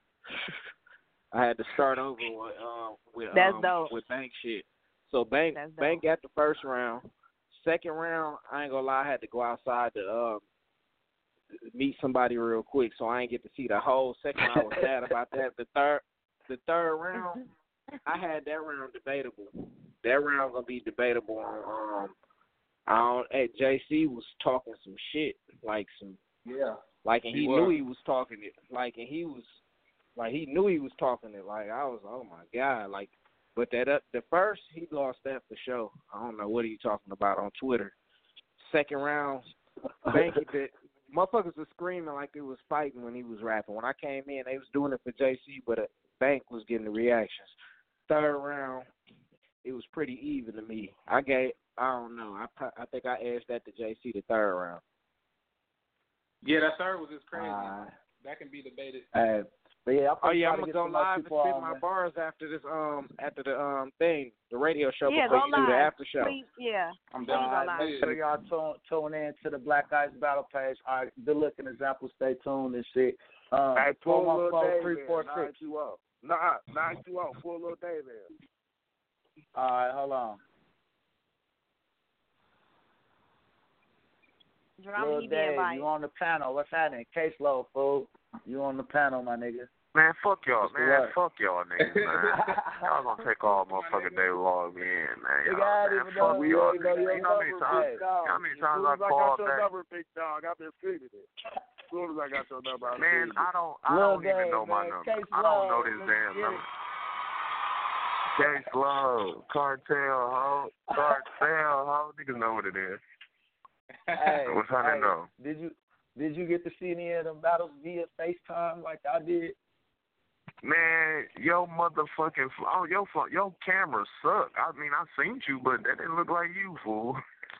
I had to start over with um with That's um, dope. with Bank shit. So Bank That's dope. Bank got the first round. Second round, I ain't gonna lie, I had to go outside to um meet somebody real quick, so I ain't get to see the whole second round. I was sad about that. The third the third round, I had that round debatable. that round gonna be debatable on. Um, I don't. Hey, J C was talking some shit, like some. Yeah. Like and he, He knew was. he was talking it. Like and he was. Like he knew he was talking it. Like I was. Oh my god. Like, but that up the first he lost that for sure. I don't know what are you talking about on Twitter. Second round, Banky did. Motherfuckers was screaming like they was fighting when he was rapping. When I came in, they was doing it for J C, but uh, Bank was getting the reactions. Third round, it was pretty even to me. I gave, I don't know. I I think I edged that to J C the third round. Yeah, that third was just crazy. Uh, that can be debated. Uh, but yeah, oh yeah, I'm gonna gonna go live and spit on, my man. bars after this um after the um thing, the radio show Yeah, before go you live. do the after show. Please, yeah. I'm Please done. go All right, live. make sure y'all tune, tune in to the Black Ice Battle page. All right, good looking example. Stay tuned and shit. Um, Hey, pull a little Dave three, in. four, Knock six. you out. Nah, knock you out. Pull a little Dave in. All right, hold on. Drama, Lil he being Dave, like. you on the panel. What's happening? Case low, fool. You on the panel, my nigga. Man, fuck y'all, What's the man. word? Fuck y'all niggas, man. Y'all gonna take all motherfucking day to log me in, man. Nigga, Y'all, I man. didn't even Fuck know y'all. you know your You know how many number, times, big you know how many times I As soon as I called got your back? number, big dog, I've been feeding it. As soon as I got your number, I Man, feeded I it. don't, I Lil don't even Dave, know my man. number. Case I don't know Love, this let's damn get number. it. Case Love, Cartel, ho, Cartel, ho. Niggas know what it is. Hey, What's happening hey, though? Did you did you get to see any of them battles via FaceTime like I did? Man, yo motherfucking, oh, your your camera suck. I mean, I seen you, but that didn't look like you, fool.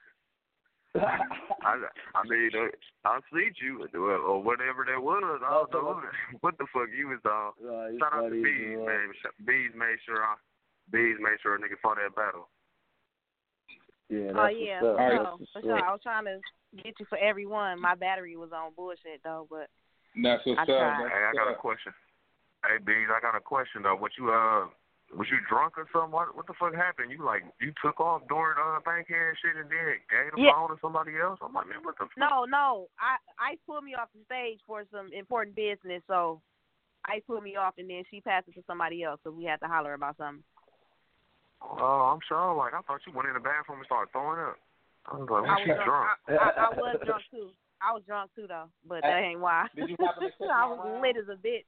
I, I mean, uh, I seen you, or whatever that was. I don't know what the fuck you was on. Oh, Shout out to funny, Bees, bro. man. Bees made sure I, Bees made sure a nigga fought that battle. Yeah, that's Oh yeah, what's up. for That's sure. what's For sure. up. I was trying to get you for everyone. My battery was on bullshit though, but That's what's I up. tried. Hey, I got a question. Hey, Bees, I got a question though. What you uh, was you drunk or something? What what the fuck happened? You like you took off during uh Bankhead and shit and then gave the Yeah. phone to somebody else? I'm like, man, what the fuck? No, no. I Ice pulled me off the stage for some important business, so Ice pulled me off, and then she passed it to somebody else, so we had to holler about something. Oh, I'm sure. Like I thought you went in the bathroom and started throwing up. I was like, I well, was she's drunk. I, I, I was drunk too. I was drunk too though, but that ain't why. Did you happen to catch I my was round? lit as a bitch.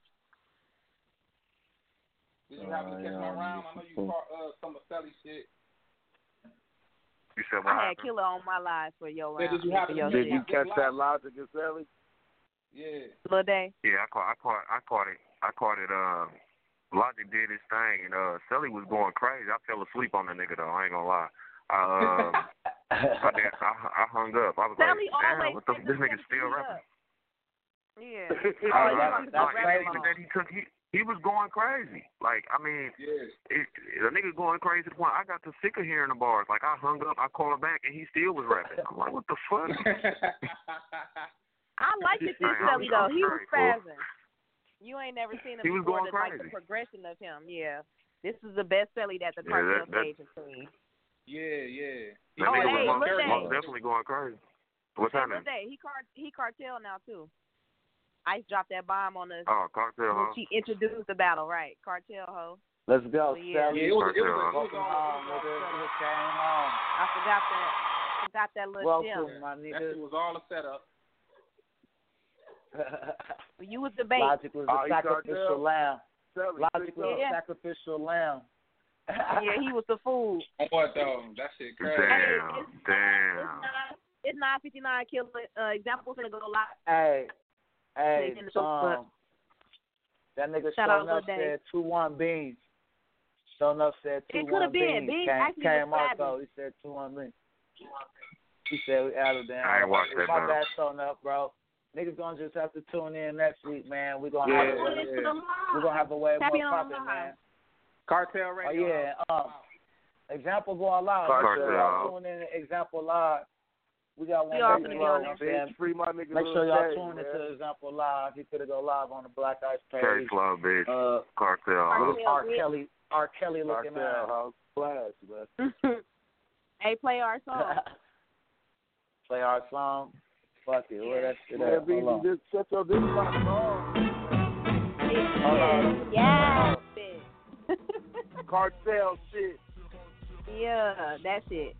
Did you happen to catch my round? I know you caught uh, some of Felly shit. You said what I had happened? Killer on my live for your Yeah, round. did you happen for your to Did shit. you catch that Logic and Sally? Yeah. Lil Day. Yeah, I caught, I caught, I caught it. I caught it. Uh, Logic did his thing, and uh, Sully was going crazy. I fell asleep on the nigga though. I ain't gonna lie. I, um, I, did, I, I hung up. I was Sully like, damn, always what the? takes This the nigga still beat rapping. up. Yeah. Uh, Oh, that's- you no, got it the ain't rap even on. that he took. He he was going crazy. Like I mean, Yeah. it, the nigga going crazy to the point I got the sick of hearing the bars. Like I hung up, I called back, and he still was rapping. I'm like, what the fuck? I liked it this Hey, I'm- Sully though. I'm He was straight, fool. spazzing. You ain't never seen him He was before. going The, like the crazy. progression of him. Yeah. This is the best Sully that the Yeah, cartel that- that- stage has seen. yeah, yeah. That Oh, nigga hey, was most, look at most that. definitely going crazy. What's Hey, happening? Lil Day, he car- he cartel now too. Ice dropped that bomb on us Oh, Cartel, when huh? she introduced the battle, right? Cartel ho. Let's go, Oh, yeah. Sally. Yeah, it was, it was, it was, Welcome all- home, it was nigga. all You set came home. I forgot that. Forgot that little Welcome, gem. my up. That nigga. shit was all a setup. You was the bait. Logic was Oh, the he sacrificial cartel? lamb. Sally, Logic was Yeah. the sacrificial lamb. Yeah, he was the fool. What though? That shit crazy. Hey, Damn, it's, damn. It's nine fifty nine. Killer. Uh, example gonna go live. Hey, hey, Taking the show, but- um, that nigga Shout out Show Lil Enough Dave. said two one beans. Show Enough said two It one coulda been. beans. Beans Came, actually came was out though. fabulous. He said two one beans. He said we added down. I ain't watched that My battle. bad, Show Enough, bro. Niggas gonna just have to tune in next week, man. We gonna Yeah, have a, yeah. we gonna have a way Happy more on popping, live. man. Cartel Oh radio. yeah, um, example going live. Cartel. Make sure y'all tune in to Example Live. We got one We all big finna be show, on there. man. Bitch, free my nigga Make Lil sure y'all Dave, tune man. into Example Live. He could go live on the Black Ice page. Case Love, bitch. Uh, Cartel, huh? with R. Kelly, R. Kelly looking Cartel, at. house. Flash, man. Hey, play our song. Play our song. Fuck it. Where that shit Man, at? B, Hold on. just shut your dick mouth, dog. Hold on. Yeah, bitch. Cartel shit. Yeah, that's it.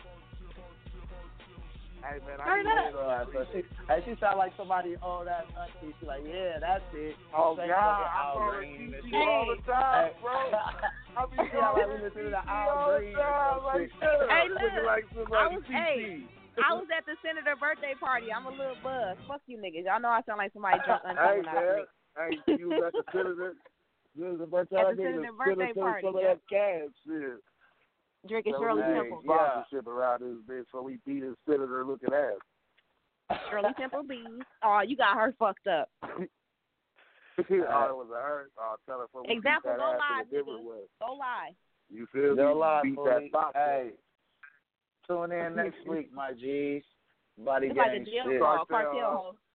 Hey man, I Turn need up. to Uh, so she, hey, she sound like somebody old ass auntie. She like, yeah, that's it. Oh Say God, fucking I Al call her Green and T T shit. all the time, Hey. bro. I be She sound like we calling her listen to T T the Al all the Green time, or some like shit. shut up. Hey, Looking look, like I somebody was, T T. hey, I was at the senator birthday party. I'm a little buzzed. Fuck you niggas. Y'all know I sound like somebody drunk Hey uncoming out man, of hey, you was at the senator. You was about to At tell the niggas senator to birthday send us party, some of yeah. that cash shit. Drinking So Shirley we need Temple. sponsorship around this bitch, so we beat his senator looking ass. Shirley Temple Bees. Oh, you got her fucked up. Oh, it was a hurt. Oh, tell her for we Example, beat that go ass in live, a different nigga. way. Go live. You feel Go me? live, Beat fully. that box. Hey, tune in next week, my G's. Body It's like a gang jail shit. call, Cartel, cartel host.